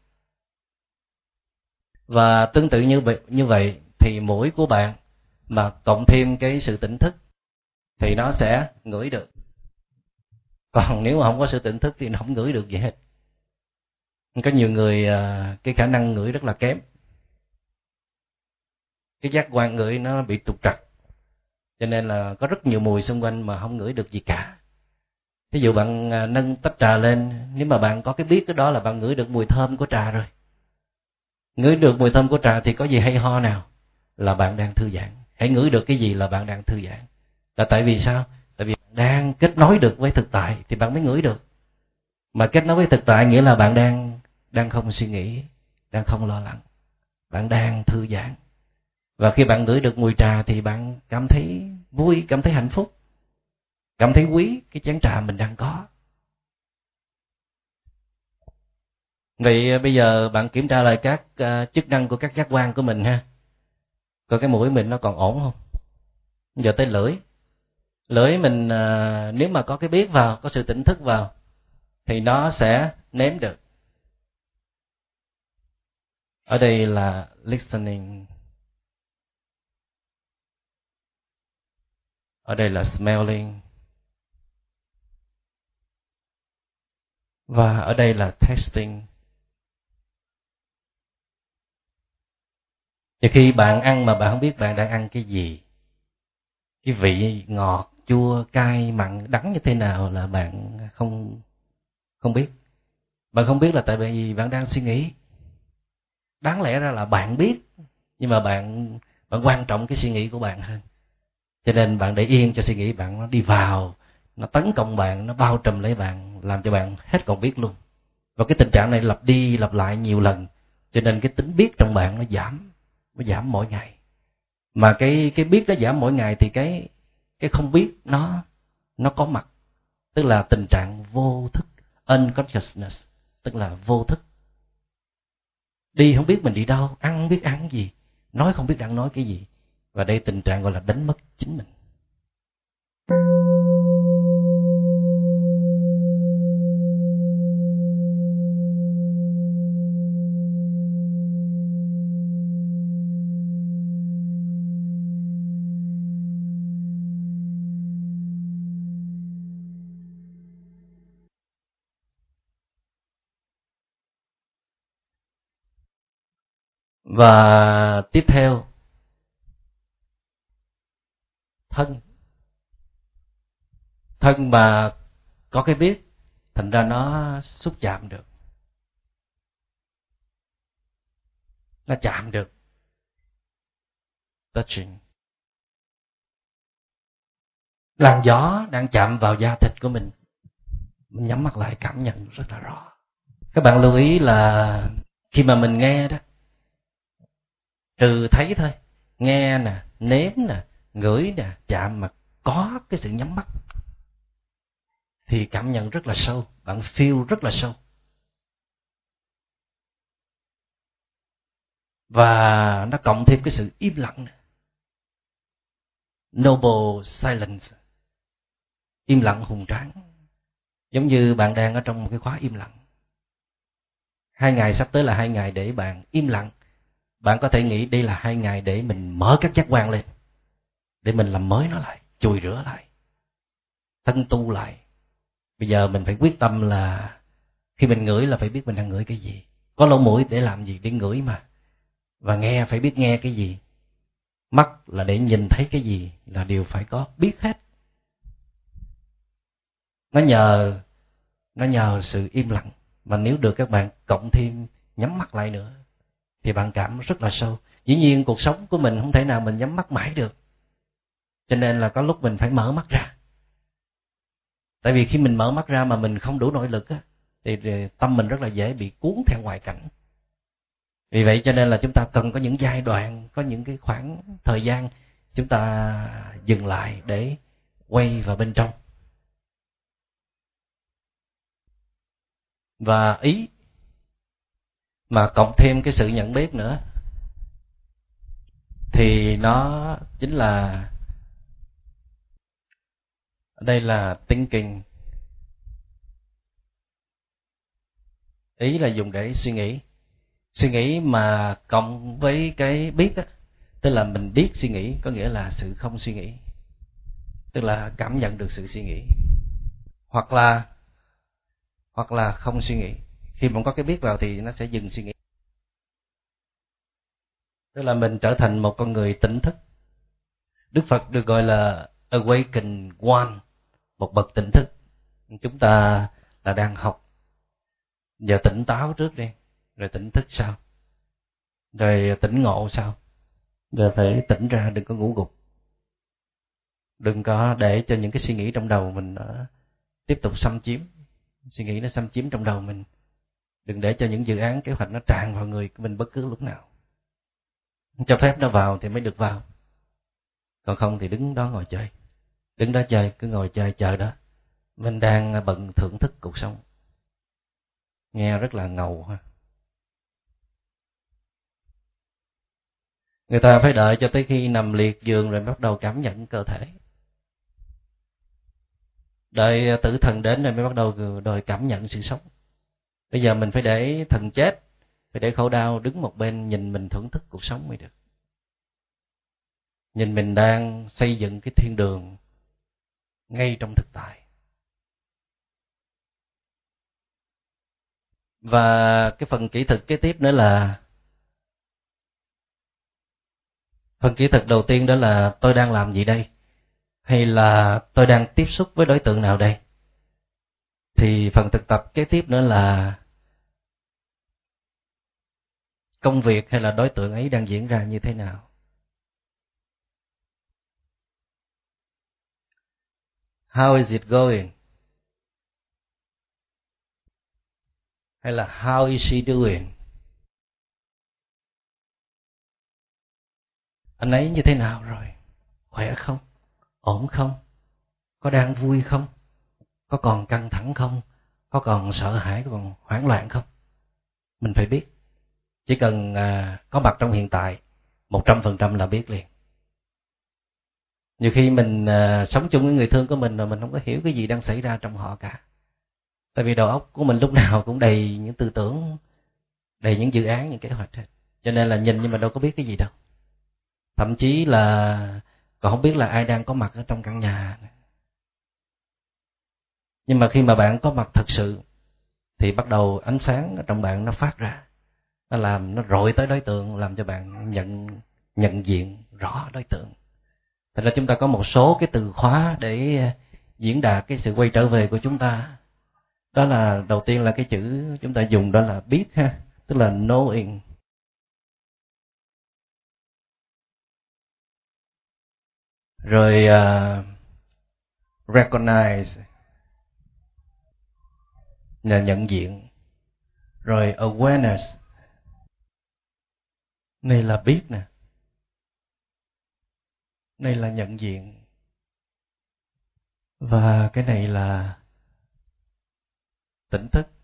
Và tương tự như vậy thì mũi của bạn mà cộng thêm cái sự tỉnh thức thì nó sẽ ngửi được. Còn nếu mà không có sự tỉnh thức thì nó không ngửi được gì hết. Có nhiều người cái khả năng ngửi rất là kém. Cái giác quan ngửi nó bị trục trặc. Cho nên là có rất nhiều mùi xung quanh mà không ngửi được gì cả. Ví dụ bạn nâng tách trà lên, nếu mà bạn có cái biết cái đó là bạn ngửi được mùi thơm của trà rồi. Ngửi được mùi thơm của trà thì có gì hay ho nào? Là bạn đang thư giãn. Hãy ngửi được cái gì là bạn đang thư giãn. Là tại vì sao? Tại vì bạn đang kết nối được với thực tại thì bạn mới ngửi được. Mà kết nối với thực tại nghĩa là bạn đang không suy nghĩ, đang không lo lắng, bạn đang thư giãn. Và khi bạn ngửi được mùi trà thì bạn cảm thấy vui, cảm thấy hạnh phúc, cảm thấy quý cái chén trà mình đang có. Vậy bây giờ bạn kiểm tra lại các chức năng của các giác quan của mình ha. Coi cái mũi mình nó còn ổn không? Giờ tới lưỡi. Lưỡi mình nếu mà có cái biết vào, có sự tỉnh thức vào thì nó sẽ nếm được. Ở đây là listening. Ở đây là smelling. Và ở đây là tasting. Và khi bạn ăn mà bạn không biết bạn đang ăn cái gì, cái vị ngọt, chua, cay, mặn, đắng như thế nào là bạn không biết. Bạn không biết là tại vì bạn đang suy nghĩ. Đáng lẽ ra là bạn biết, nhưng mà bạn quan trọng cái suy nghĩ của bạn hơn. Cho nên bạn để yên cho suy nghĩ bạn nó đi vào, nó tấn công bạn, nó bao trùm lấy bạn, làm cho bạn hết còn biết luôn. Và cái tình trạng này lặp đi lặp lại nhiều lần, cho nên cái tính biết trong bạn nó giảm mỗi ngày. Mà cái biết nó giảm mỗi ngày thì cái không biết nó có mặt, tức là tình trạng vô thức, unconsciousness, tức là vô thức. Đi không biết mình đi đâu, ăn không biết ăn gì, nói không biết đang nói cái gì. Và đây tình trạng gọi là đánh mất chính mình. Và tiếp theo, thân mà có cái biết, thành ra nó xúc chạm được, nó chạm được, touching. Làn gió đang chạm vào da thịt của mình nhắm mắt lại cảm nhận rất là rõ. Các bạn lưu ý là khi mà mình nghe đó, trừ thấy thôi, nghe nè, nếm nè, ngửi nè, chạm mà có cái sự nhắm mắt thì cảm nhận rất là sâu, bạn feel rất là sâu. Và nó cộng thêm cái sự im lặng, noble silence, im lặng hùng tráng. Giống như bạn đang ở trong một cái khóa im lặng. 2 ngày sắp tới là 2 ngày để bạn im lặng. Bạn có thể nghĩ đây là 2 ngày để mình mở các giác quan lên, để mình làm mới nó lại, chùi rửa lại, thân tu lại, Bây giờ mình phải quyết tâm là khi mình ngửi là phải biết mình đang ngửi cái gì. Có lỗ mũi để làm gì? Để ngửi mà. Và nghe phải biết nghe cái gì. Mắt là để nhìn thấy cái gì, là đều phải có biết hết. Nó nhờ sự im lặng. Mà nếu được các bạn cộng thêm nhắm mắt lại nữa thì bạn cảm rất là sâu. Dĩ nhiên cuộc sống của mình không thể nào mình nhắm mắt mãi được, cho nên là có lúc mình phải mở mắt ra. Tại vì khi mình mở mắt ra mà mình không đủ nội lực á, thì tâm mình rất là dễ bị cuốn theo ngoại cảnh. Vì vậy cho nên là chúng ta cần có những giai đoạn, có những cái khoảng thời gian chúng ta dừng lại để quay vào bên trong. Và ý mà cộng thêm cái sự nhận biết nữa thì nó chính là, ở đây là thinking. Ý là dùng để suy nghĩ. Suy nghĩ mà cộng với cái biết á, tức là mình biết suy nghĩ, có nghĩa là sự không suy nghĩ, tức là cảm nhận được sự suy nghĩ, hoặc là không suy nghĩ. Khi mà có cái biết vào thì nó sẽ dừng suy nghĩ, tức là mình trở thành một con người tỉnh thức. Đức Phật được gọi là awakened one, một bậc tỉnh thức. Chúng ta là đang học, giờ tỉnh táo trước đi, rồi tỉnh thức sau, rồi tỉnh ngộ sau, rồi phải tỉnh ra, đừng có ngủ gục, đừng có để cho những cái suy nghĩ trong đầu mình nó tiếp tục xâm chiếm. Suy nghĩ nó xâm chiếm trong đầu mình, đừng để cho những dự án kế hoạch nó tràn vào người của mình bất cứ lúc nào. Cho phép nó vào thì mới được vào, còn không thì đứng đó ngồi chơi. Đứng đó chơi, cứ ngồi chơi chờ đó. Mình đang bận thưởng thức cuộc sống. Nghe rất là ngầu ha. Người ta phải đợi cho tới khi nằm liệt giường rồi bắt đầu cảm nhận cơ thể. Đợi tử thần đến rồi mới bắt đầu đòi cảm nhận sự sống. Bây giờ mình phải để thần chết, phải để khổ đau đứng một bên nhìn mình thưởng thức cuộc sống mới được. Nhìn mình đang xây dựng cái thiên đường ngay trong thực tại. Và cái phần kỹ thuật kế tiếp nữa là, phần kỹ thuật đầu tiên đó là tôi đang làm gì đây, hay là tôi đang tiếp xúc với đối tượng nào đây. Thì phần thực tập kế tiếp nữa là công việc hay là đối tượng ấy đang diễn ra như thế nào. How is it going? Hay là how is she doing? Anh ấy như thế nào rồi? Khỏe không? Ổn không? Có đang vui không? Có còn căng thẳng không? Có còn sợ hãi, có còn hoảng loạn không? Mình phải biết. Chỉ cần có mặt trong hiện tại 100% là biết liền. Nhiều khi mình sống chung với người thương của mình mà mình không có hiểu cái gì đang xảy ra trong họ cả. Tại vì đầu óc của mình lúc nào cũng đầy những tư tưởng, đầy những dự án, những kế hoạch hết. Cho nên là nhìn nhưng mà đâu có biết cái gì đâu. Thậm chí là còn không biết là ai đang có mặt ở trong căn nhà. Nhưng mà khi mà bạn có mặt thật sự thì bắt đầu ánh sáng ở trong bạn nó phát ra. Nó làm, nó rọi tới đối tượng, làm cho bạn nhận diện rõ đối tượng. Thật ra chúng ta có một số cái từ khóa để diễn đạt cái sự quay trở về của chúng ta. Đó là đầu tiên là cái chữ chúng ta dùng đó là biết ha, tức là knowing. Rồi recognize là nhận diện. Rồi awareness, này là biết nè, này là nhận diện, và cái này là tỉnh thức,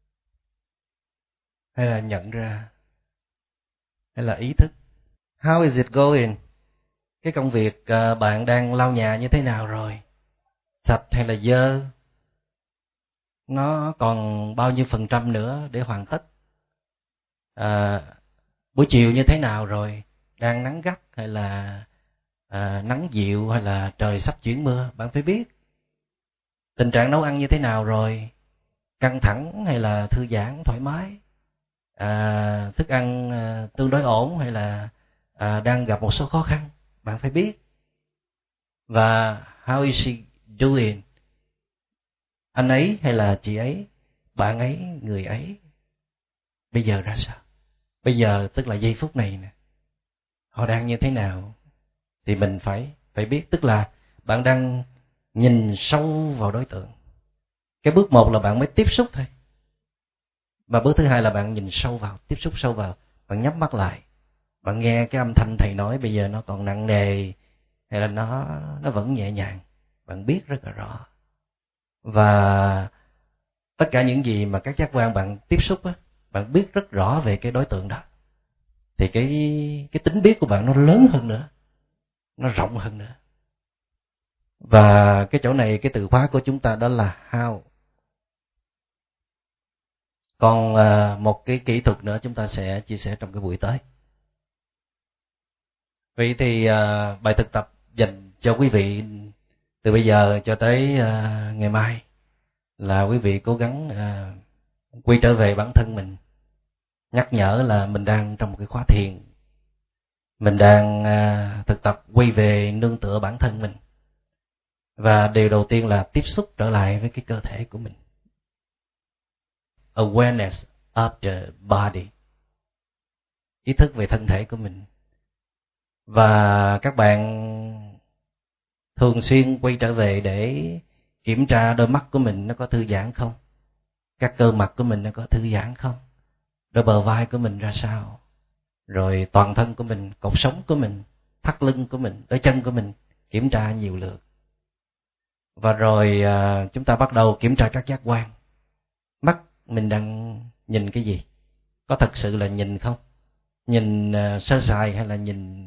hay là nhận ra, hay là ý thức. How is it going? Cái công việc bạn đang lau nhà như thế nào rồi? Sạch hay là dơ? Nó còn bao nhiêu % nữa để hoàn tất? Buổi chiều như thế nào rồi? Đang nắng gắt hay là nắng dịu, hay là trời sắp chuyển mưa? Bạn phải biết. tình trạng nấu ăn như thế nào rồi, căng thẳng hay là thư giãn thoải mái, thức ăn tương đối ổn hay là đang gặp một số khó khăn, bạn phải biết. Và how is she doing, anh ấy hay là chị ấy, bạn ấy, người ấy bây giờ ra sao, bây giờ tức là giây phút này nè, họ đang như thế nào, thì mình phải biết. Tức là bạn đang nhìn sâu vào đối tượng. Cái bước 1 là bạn mới tiếp xúc thôi, và bước thứ 2 là bạn nhìn sâu vào, tiếp xúc sâu vào. Bạn nhắm mắt lại, bạn nghe cái âm thanh thầy nói bây giờ nó còn nặng nề hay là nó vẫn nhẹ nhàng, bạn biết rất là rõ. Và tất cả những gì mà các giác quan bạn tiếp xúc á, bạn biết rất rõ về cái đối tượng đó, thì cái tính biết của bạn nó lớn hơn nữa, nó rộng hơn nữa. Và cái chỗ này, cái từ khóa của chúng ta đó là how. Còn một cái kỹ thuật nữa chúng ta sẽ chia sẻ trong cái buổi tới. Vậy thì bài thực tập dành cho quý vị từ bây giờ cho tới ngày mai là quý vị cố gắng quy trở về bản thân mình, nhắc nhở là mình đang trong một cái khóa thiền, mình đang thực tập quay về nương tựa bản thân mình. Và điều đầu tiên là tiếp xúc trở lại với cái cơ thể của mình, awareness of the body, ý thức về thân thể của mình. Và các bạn thường xuyên quay trở về để kiểm tra đôi mắt của mình nó có thư giãn không, các cơ mặt của mình nó có thư giãn không, đôi bờ vai của mình ra sao, rồi toàn thân của mình, cột sống của mình, thắt lưng của mình, đôi chân của mình, kiểm tra nhiều lượt. Và rồi chúng ta bắt đầu kiểm tra các giác quan. Mắt mình đang nhìn cái gì, có thật sự là nhìn không, nhìn sơ sài hay là nhìn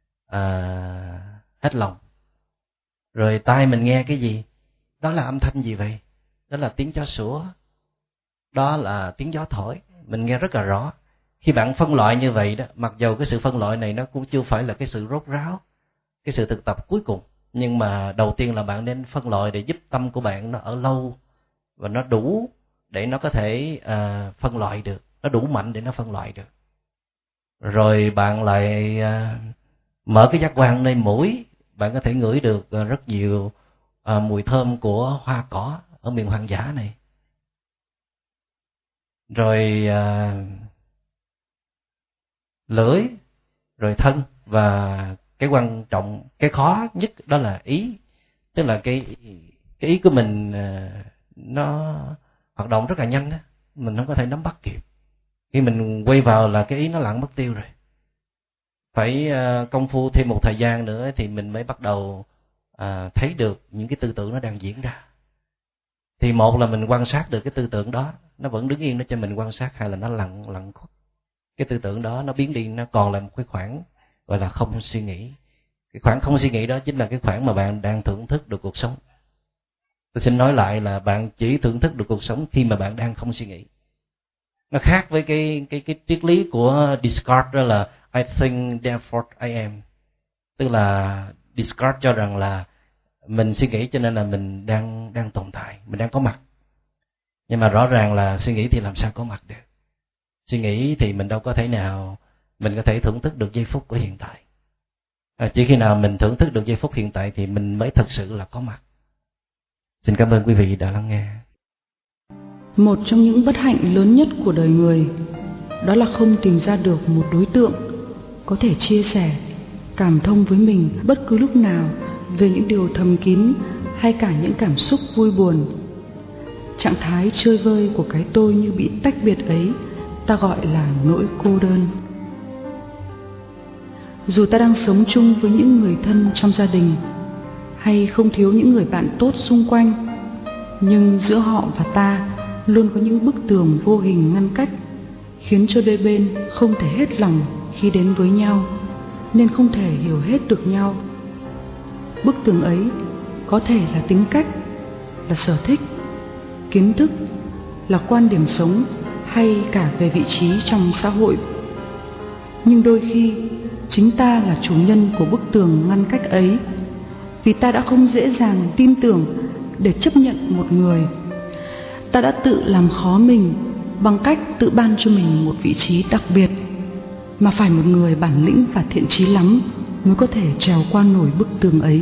hết lòng. Rồi tai mình nghe cái gì, đó là âm thanh gì vậy, đó là tiếng chó sủa, đó là tiếng gió thổi, mình nghe rất là rõ. Khi bạn phân loại như vậy đó, mặc dầu cái sự phân loại này nó cũng chưa phải là cái sự rốt ráo, cái sự thực tập cuối cùng, nhưng mà đầu tiên là bạn nên phân loại để giúp tâm của bạn nó ở lâu và nó đủ để nó có thể phân loại được, nó đủ mạnh để nó phân loại được. Rồi bạn lại mở cái giác quan nơi mũi, bạn có thể ngửi được rất nhiều mùi thơm của hoa cỏ ở miền hoang dã này. Rồi lưỡi, rồi thân, và cái quan trọng, cái khó nhất đó là ý. Tức là cái ý của mình nó hoạt động rất là nhanh đó, mình không có thể nắm bắt kịp. Khi mình quay vào là cái ý nó lặn mất tiêu rồi. Phải công phu thêm một thời gian nữa thì mình mới bắt đầu thấy được những cái tư tưởng nó đang diễn ra. Thì một là mình quan sát được cái tư tưởng đó, nó vẫn đứng yên đó cho mình quan sát, hay là nó lặn khuất. Cái tư tưởng đó nó biến đi, nó còn là một cái khoảng gọi là không suy nghĩ. Cái khoảng không suy nghĩ đó chính là cái khoảng mà bạn đang thưởng thức được cuộc sống. Tôi xin nói lại là bạn chỉ thưởng thức được cuộc sống khi mà bạn đang không suy nghĩ. Nó khác với cái triết lý của Descartes, đó là I think therefore I am. Tức là Descartes cho rằng là mình suy nghĩ cho nên là mình đang tồn tại, mình đang có mặt. Nhưng mà rõ ràng là suy nghĩ thì làm sao có mặt được. Suy nghĩ thì mình đâu có thể nào mình có thể thưởng thức được giây phút của hiện tại. Chỉ khi nào mình thưởng thức được giây phút hiện tại thì mình mới thật sự là có mặt. Xin cảm ơn quý vị đã lắng nghe. Một trong những bất hạnh lớn nhất của đời người đó là không tìm ra được một đối tượng có thể chia sẻ, cảm thông với mình bất cứ lúc nào về những điều thầm kín hay cả những cảm xúc vui buồn. Trạng thái chơi vơi của cái tôi như bị tách biệt ấy ta gọi là nỗi cô đơn. Dù ta đang sống chung với những người thân trong gia đình hay không thiếu những người bạn tốt xung quanh, nhưng giữa họ và ta luôn có những bức tường vô hình ngăn cách, khiến cho đôi bên không thể hết lòng khi đến với nhau, nên không thể hiểu hết được nhau. Bức tường ấy có thể là tính cách, là sở thích, kiến thức, là quan điểm sống hay cả về vị trí trong xã hội. Nhưng đôi khi chính ta là chủ nhân của bức tường ngăn cách ấy, vì ta đã không dễ dàng tin tưởng để chấp nhận một người. Ta đã tự làm khó mình bằng cách tự ban cho mình một vị trí đặc biệt, mà phải một người bản lĩnh và thiện chí lắm mới có thể trèo qua nổi bức tường ấy.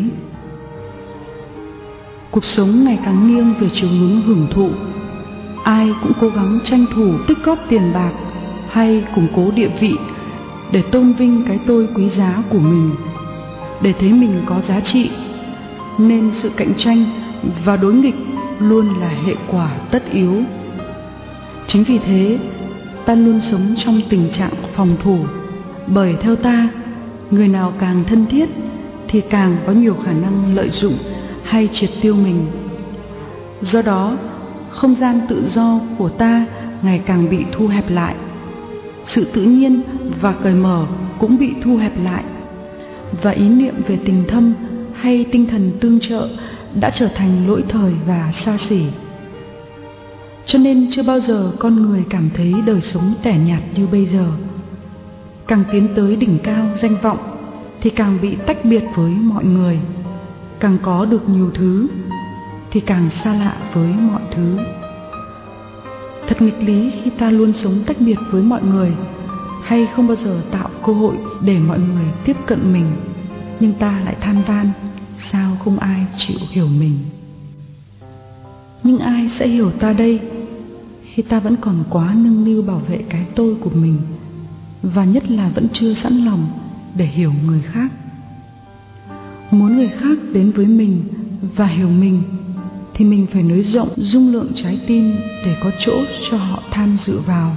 Cuộc sống ngày càng nghiêng về chiều hướng hưởng thụ. Ai cũng cố gắng tranh thủ tích góp tiền bạc hay củng cố địa vị để tôn vinh cái tôi quý giá của mình, để thấy mình có giá trị. Nên sự cạnh tranh và đối nghịch luôn là hệ quả tất yếu. Chính vì thế, ta luôn sống trong tình trạng phòng thủ, bởi theo ta, người nào càng thân thiết thì càng có nhiều khả năng lợi dụng hay triệt tiêu mình. Do đó, không gian tự do của ta ngày càng bị thu hẹp lại. Sự tự nhiên và cởi mở cũng bị thu hẹp lại, và ý niệm về tình thâm hay tinh thần tương trợ đã trở thành lỗi thời và xa xỉ. Cho nên chưa bao giờ con người cảm thấy đời sống tẻ nhạt như bây giờ. Càng tiến tới đỉnh cao danh vọng thì càng bị tách biệt với mọi người. Càng có được nhiều thứ thì càng xa lạ với mọi thứ. Thật nghịch lý khi ta luôn sống tách biệt với mọi người, hay không bao giờ tạo cơ hội để mọi người tiếp cận mình, nhưng ta lại than van sao không ai chịu hiểu mình. Nhưng ai sẽ hiểu ta đây, khi ta vẫn còn quá nâng niu bảo vệ cái tôi của mình, và nhất là vẫn chưa sẵn lòng để hiểu người khác. Muốn người khác đến với mình và hiểu mình thì mình phải nới rộng dung lượng trái tim để có chỗ cho họ tham dự vào.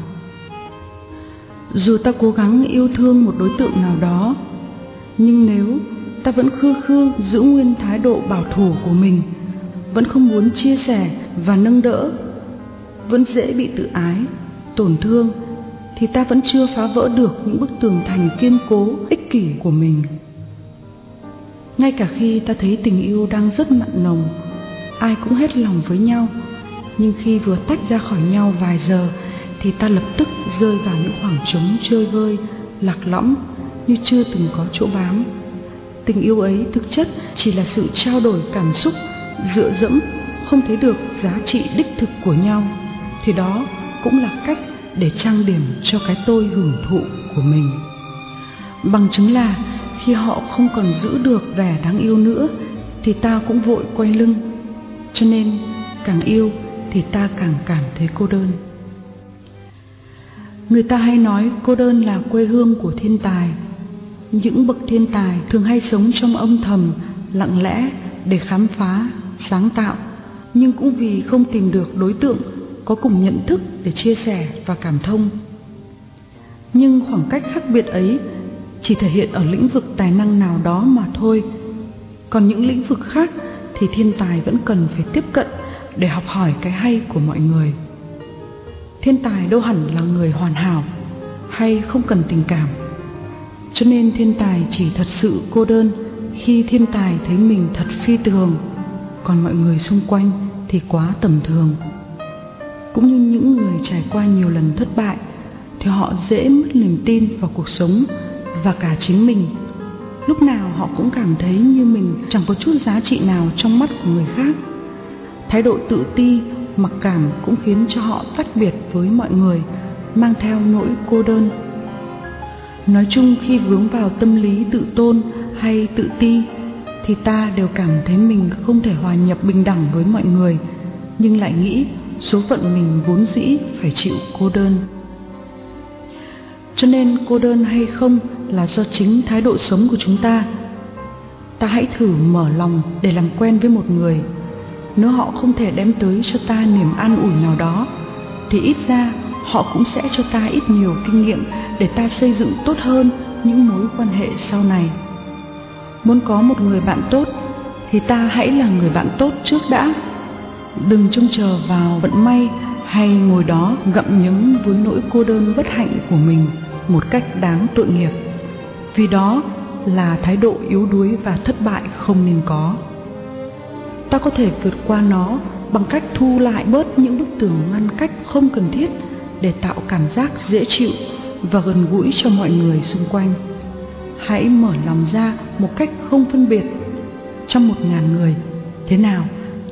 Dù ta cố gắng yêu thương một đối tượng nào đó, nhưng nếu ta vẫn khư khư giữ nguyên thái độ bảo thủ của mình, vẫn không muốn chia sẻ và nâng đỡ, vẫn dễ bị tự ái, tổn thương, thì ta vẫn chưa phá vỡ được những bức tường thành kiên cố, ích kỷ của mình. Ngay cả khi ta thấy tình yêu đang rất mặn nồng, ai cũng hết lòng với nhau, nhưng khi vừa tách ra khỏi nhau vài giờ thì ta lập tức rơi vào những khoảng trống chơi vơi, lạc lõng như chưa từng có chỗ bám. Tình yêu ấy thực chất chỉ là sự trao đổi cảm xúc, dựa dẫm, không thấy được giá trị đích thực của nhau, thì đó cũng là cách để trang điểm cho cái tôi hưởng thụ của mình. Bằng chứng là khi họ không còn giữ được vẻ đáng yêu nữa thì ta cũng vội quay lưng. Cho nên càng yêu thì ta càng cảm thấy cô đơn. Người ta hay nói cô đơn là quê hương của thiên tài. Những bậc thiên tài thường hay sống trong âm thầm, lặng lẽ để khám phá, sáng tạo, nhưng cũng vì không tìm được đối tượng có cùng nhận thức để chia sẻ và cảm thông. Nhưng khoảng cách khác biệt ấy chỉ thể hiện ở lĩnh vực tài năng nào đó mà thôi. Còn những lĩnh vực khác thì thiên tài vẫn cần phải tiếp cận để học hỏi cái hay của mọi người. Thiên tài đâu hẳn là người hoàn hảo hay không cần tình cảm. Cho nên thiên tài chỉ thật sự cô đơn khi thiên tài thấy mình thật phi thường, còn mọi người xung quanh thì quá tầm thường. Cũng như những người trải qua nhiều lần thất bại thì họ dễ mất niềm tin vào cuộc sống và cả chính mình. Lúc nào họ cũng cảm thấy như mình chẳng có chút giá trị nào trong mắt của người khác. Thái độ tự ti, mặc cảm cũng khiến cho họ tách biệt với mọi người, mang theo nỗi cô đơn. Nói chung, khi vướng vào tâm lý tự tôn hay tự ti thì ta đều cảm thấy mình không thể hòa nhập bình đẳng với mọi người, nhưng lại nghĩ số phận mình vốn dĩ phải chịu cô đơn. Cho nên cô đơn hay không là do chính thái độ sống của chúng ta. Ta hãy thử mở lòng để làm quen với một người. Nếu họ không thể đem tới cho ta niềm an ủi nào đó, thì ít ra họ cũng sẽ cho ta ít nhiều kinh nghiệm để ta xây dựng tốt hơn những mối quan hệ sau này. Muốn có một người bạn tốt thì ta hãy là người bạn tốt trước đã. Đừng trông chờ vào vận may hay ngồi đó gặm nhấm với nỗi cô đơn bất hạnh của mình một cách đáng tội nghiệp, vì đó là thái độ yếu đuối và thất bại không nên có. Ta có thể vượt qua nó bằng cách thu lại bớt những bức tường ngăn cách không cần thiết để tạo cảm giác dễ chịu và gần gũi cho mọi người xung quanh. Hãy mở lòng ra một cách không phân biệt. Trong 1000 người, thế nào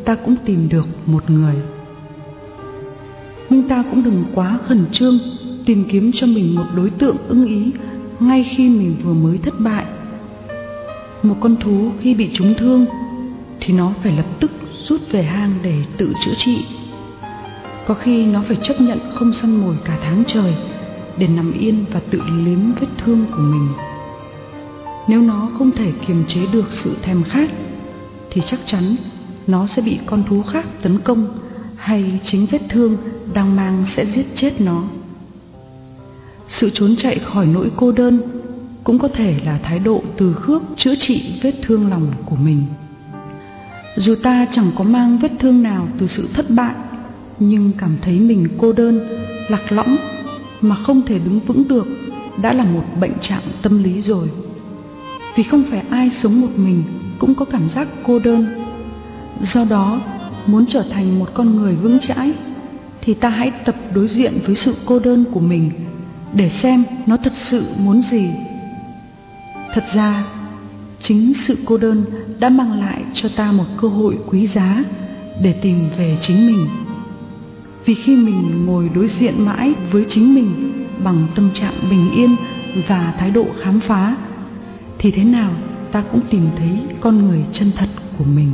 ta cũng tìm được một người. Nhưng ta cũng đừng quá khẩn trương tìm kiếm cho mình một đối tượng ưng ý ngay khi mình vừa mới thất bại. Một con thú khi bị trúng thương thì nó phải lập tức rút về hang để tự chữa trị. Có khi nó phải chấp nhận không săn mồi cả tháng trời để nằm yên và tự liếm vết thương của mình. Nếu nó không thể kiềm chế được sự thèm khát thì chắc chắn nó sẽ bị con thú khác tấn công, hay chính vết thương đang mang sẽ giết chết nó. Sự trốn chạy khỏi nỗi cô đơn cũng có thể là thái độ từ khước chữa trị vết thương lòng của mình. Dù ta chẳng có mang vết thương nào từ sự thất bại, nhưng cảm thấy mình cô đơn, lạc lõng mà không thể đứng vững được đã là một bệnh trạng tâm lý rồi. Vì không phải ai sống một mình cũng có cảm giác cô đơn. Do đó, muốn trở thành một con người vững chãi thì ta hãy tập đối diện với sự cô đơn của mình để xem nó thật sự muốn gì. Thật ra, chính sự cô đơn đã mang lại cho ta một cơ hội quý giá để tìm về chính mình. Vì khi mình ngồi đối diện mãi với chính mình bằng tâm trạng bình yên và thái độ khám phá, thì thế nào ta cũng tìm thấy con người chân thật của mình.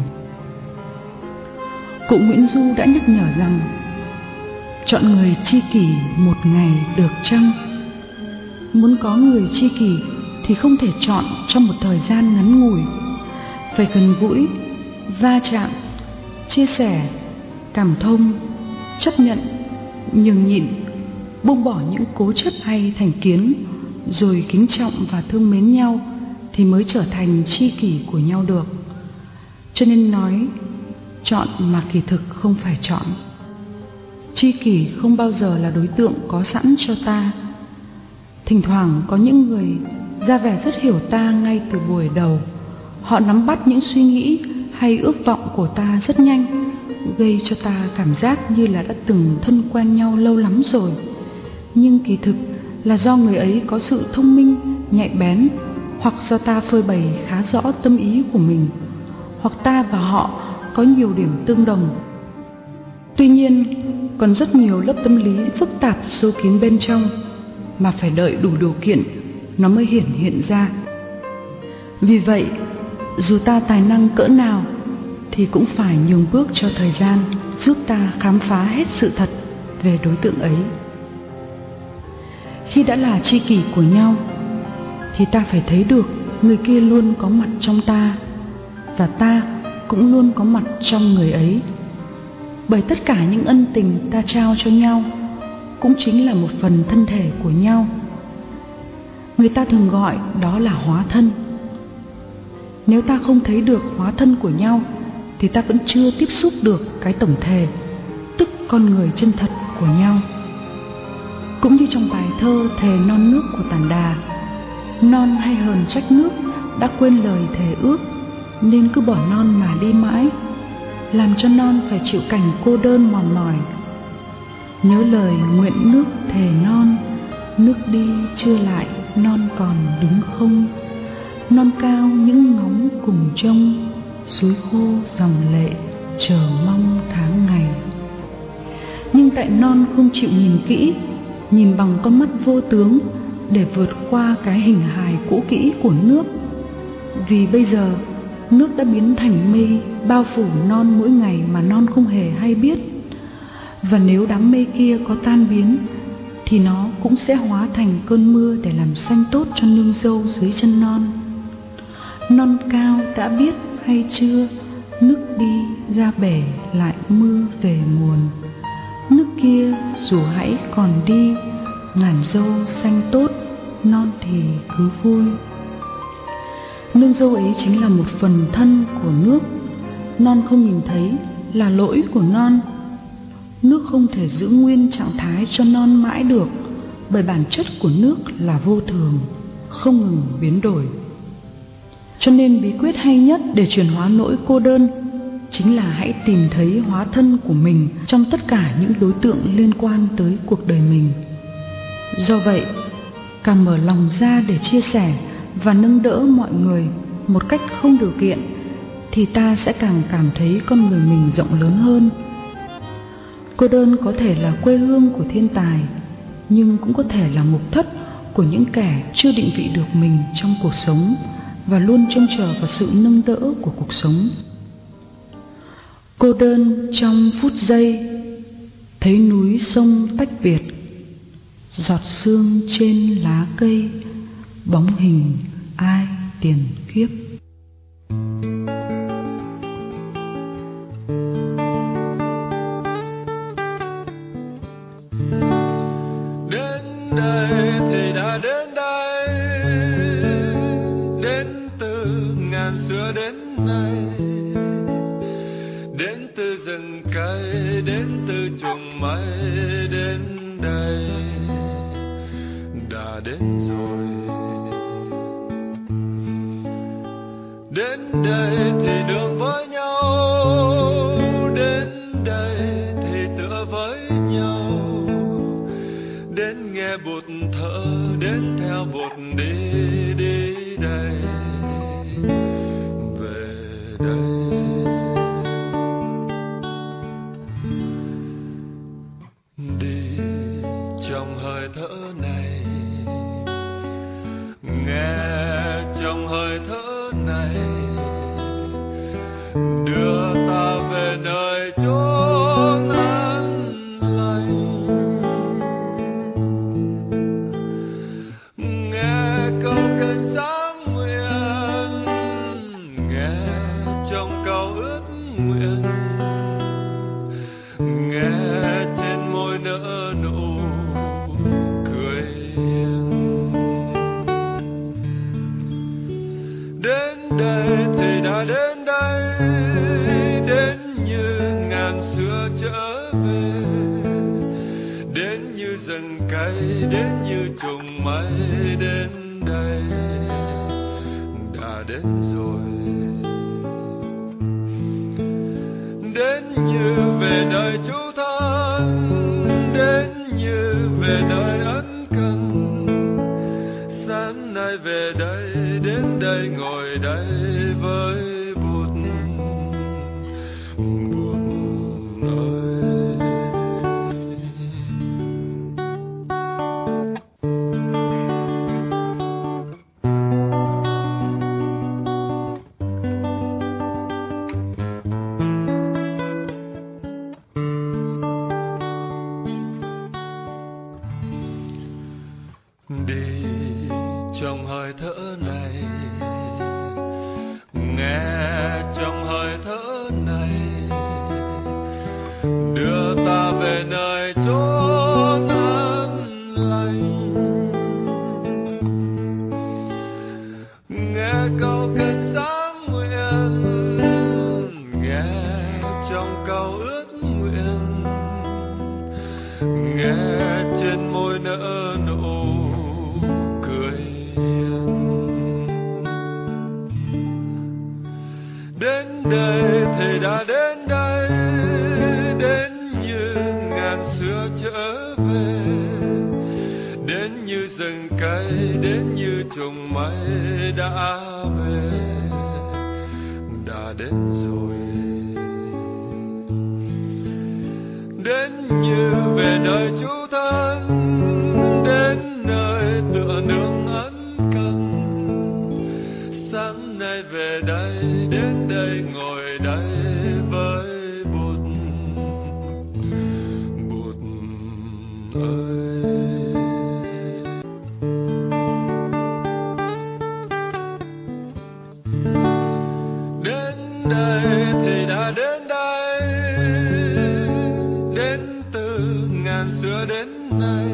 Cụ Nguyễn Du đã nhắc nhở rằng: chọn người tri kỷ một ngày được chăng? Muốn có người tri kỷ thì không thể chọn trong một thời gian ngắn ngủi. Phải gần gũi, va chạm, chia sẻ, cảm thông, chấp nhận, nhường nhịn, buông bỏ những cố chấp hay thành kiến, rồi kính trọng và thương mến nhau thì mới trở thành tri kỷ của nhau được. Cho nên nói chọn mà kỳ thực không phải chọn. Tri kỷ không bao giờ là đối tượng có sẵn cho ta. Thỉnh thoảng có những người ra vẻ rất hiểu ta ngay từ buổi đầu. Họ nắm bắt những suy nghĩ hay ước vọng của ta rất nhanh, gây cho ta cảm giác như là đã từng thân quen nhau lâu lắm rồi. Nhưng kỳ thực là do người ấy có sự thông minh, nhạy bén, hoặc do ta phơi bày khá rõ tâm ý của mình, hoặc ta và họ có nhiều điểm tương đồng. Tuy nhiên, còn rất nhiều lớp tâm lý phức tạp sâu kín bên trong mà phải đợi đủ điều kiện nó mới hiện ra. Vì vậy, dù ta tài năng cỡ nào thì cũng phải nhường bước cho thời gian giúp ta khám phá hết sự thật về đối tượng ấy. Khi đã là tri kỷ của nhau thì ta phải thấy được người kia luôn có mặt trong ta, và ta cũng luôn có mặt trong người ấy. Bởi tất cả những ân tình ta trao cho nhau cũng chính là một phần thân thể của nhau. Người ta thường gọi đó là hóa thân. Nếu ta không thấy được hóa thân của nhau thì ta vẫn chưa tiếp xúc được cái tổng thể, tức con người chân thật của nhau. Cũng như trong bài thơ Thề non nước của Tản Đà: non hay hờn trách nước, đã quên lời thề ước, nên cứ bỏ non mà đi mãi, làm cho non phải chịu cảnh cô đơn mòn mỏi. Nhớ lời nguyện nước thề non, nước đi chưa lại non còn đứng không. Non cao những ngóng cùng trông, suối khô dòng lệ chờ mong tháng ngày. Nhưng tại non không chịu nhìn kỹ, nhìn bằng con mắt vô tướng để vượt qua cái hình hài cũ kỹ của nước. Vì bây giờ nước đã biến thành mây bao phủ non mỗi ngày mà non không hề hay biết. Và nếu đám mây kia có tan biến thì nó cũng sẽ hóa thành cơn mưa để làm xanh tốt cho nương dâu dưới chân non. Non cao đã biết hay chưa, nước đi ra bể lại mưa về nguồn. Nước kia dù hãy còn đi, ngàn dâu xanh tốt, non thì cứ vui. Nương dâu ấy chính là một phần thân của nước. Non không nhìn thấy là lỗi của non. Nước không thể giữ nguyên trạng thái cho non mãi được, bởi bản chất của nước là vô thường, không ngừng biến đổi. Cho nên bí quyết hay nhất để chuyển hóa nỗi cô đơn chính là hãy tìm thấy hóa thân của mình trong tất cả những đối tượng liên quan tới cuộc đời mình. Do vậy, càng mở lòng ra để chia sẻ và nâng đỡ mọi người một cách không điều kiện thì ta sẽ càng cảm thấy con người mình rộng lớn hơn. Cô đơn có thể là quê hương của thiên tài, nhưng cũng có thể là mục thất của những kẻ chưa định vị được mình trong cuộc sống và luôn trông chờ vào sự nâng đỡ của cuộc sống. Cô đơn trong phút giây, thấy núi sông tách biệt, giọt sương trên lá cây, bóng hình ai tiền kiếp. Đến đây thì đã đến đây, đến từ ngàn xưa đến nay, đến từ rừng cây, đến từ chuồng mây, đến đây đã đến rồi. Đến đây thì đường với nhau, đến đây thì tựa với nhau, đến nghe bụt thở, đến theo bụt đi, đi đây, về đây. Đi trong hơi thở này, nghe trong hơi thở này, đưa ta về nơi chốn an lành. Nghe câu kinh sáng nguyện, nghe trong câu ước nguyện, nghe trên môi nở nụ cười hiền. Đến đây thì đã đến đây, đến như ngàn xưa trở về, đến như rừng cây, đến như chuồng mây, đến đây đã đến rồi. Đến như về nơi chú thân, đến như về nơi ân cần. Sáng nay về đây, đến đây ngồi đây với Bụt. Bụt ơi, đi trong hơi thở này, nghe trong hơi thở này, đưa ta về nơi chốn an lành. Nghe câu kinh sáng nguyện, nghe trong câu ước nguyện, nghe trên môi nở nụ cười hiền. Đến đây thì đã đến đây, đến như ngàn xưa trở về, đến như rừng cây, đến như chuồng mây đã về, đã đến rồi. Đến như về nơi chú thân, đến nơi tựa nương ân cần. Sáng nay về đây, đến đây ngồi đây với Bụt. Bụt ơi, đến đây thì đã đến đây, đến từ ngàn xưa đến nay,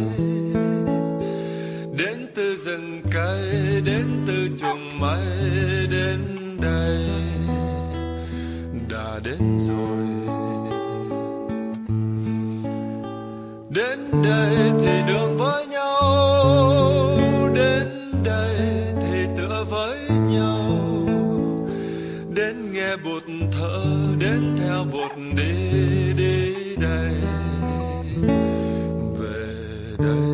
đến từ rừng cây, đến từ chuồng mây, đến đây đã đến rồi. Đến đây thì đường với nhau, đến đây thì tựa với nhau, đến nghe Bụt thở, đến theo Bụt đi, đi đây, về đây.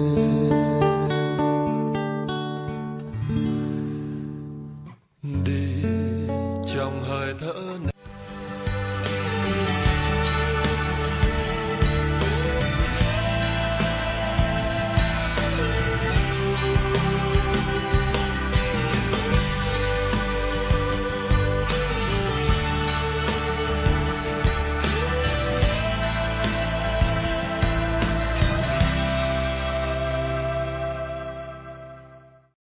Đi trong hơi thở này.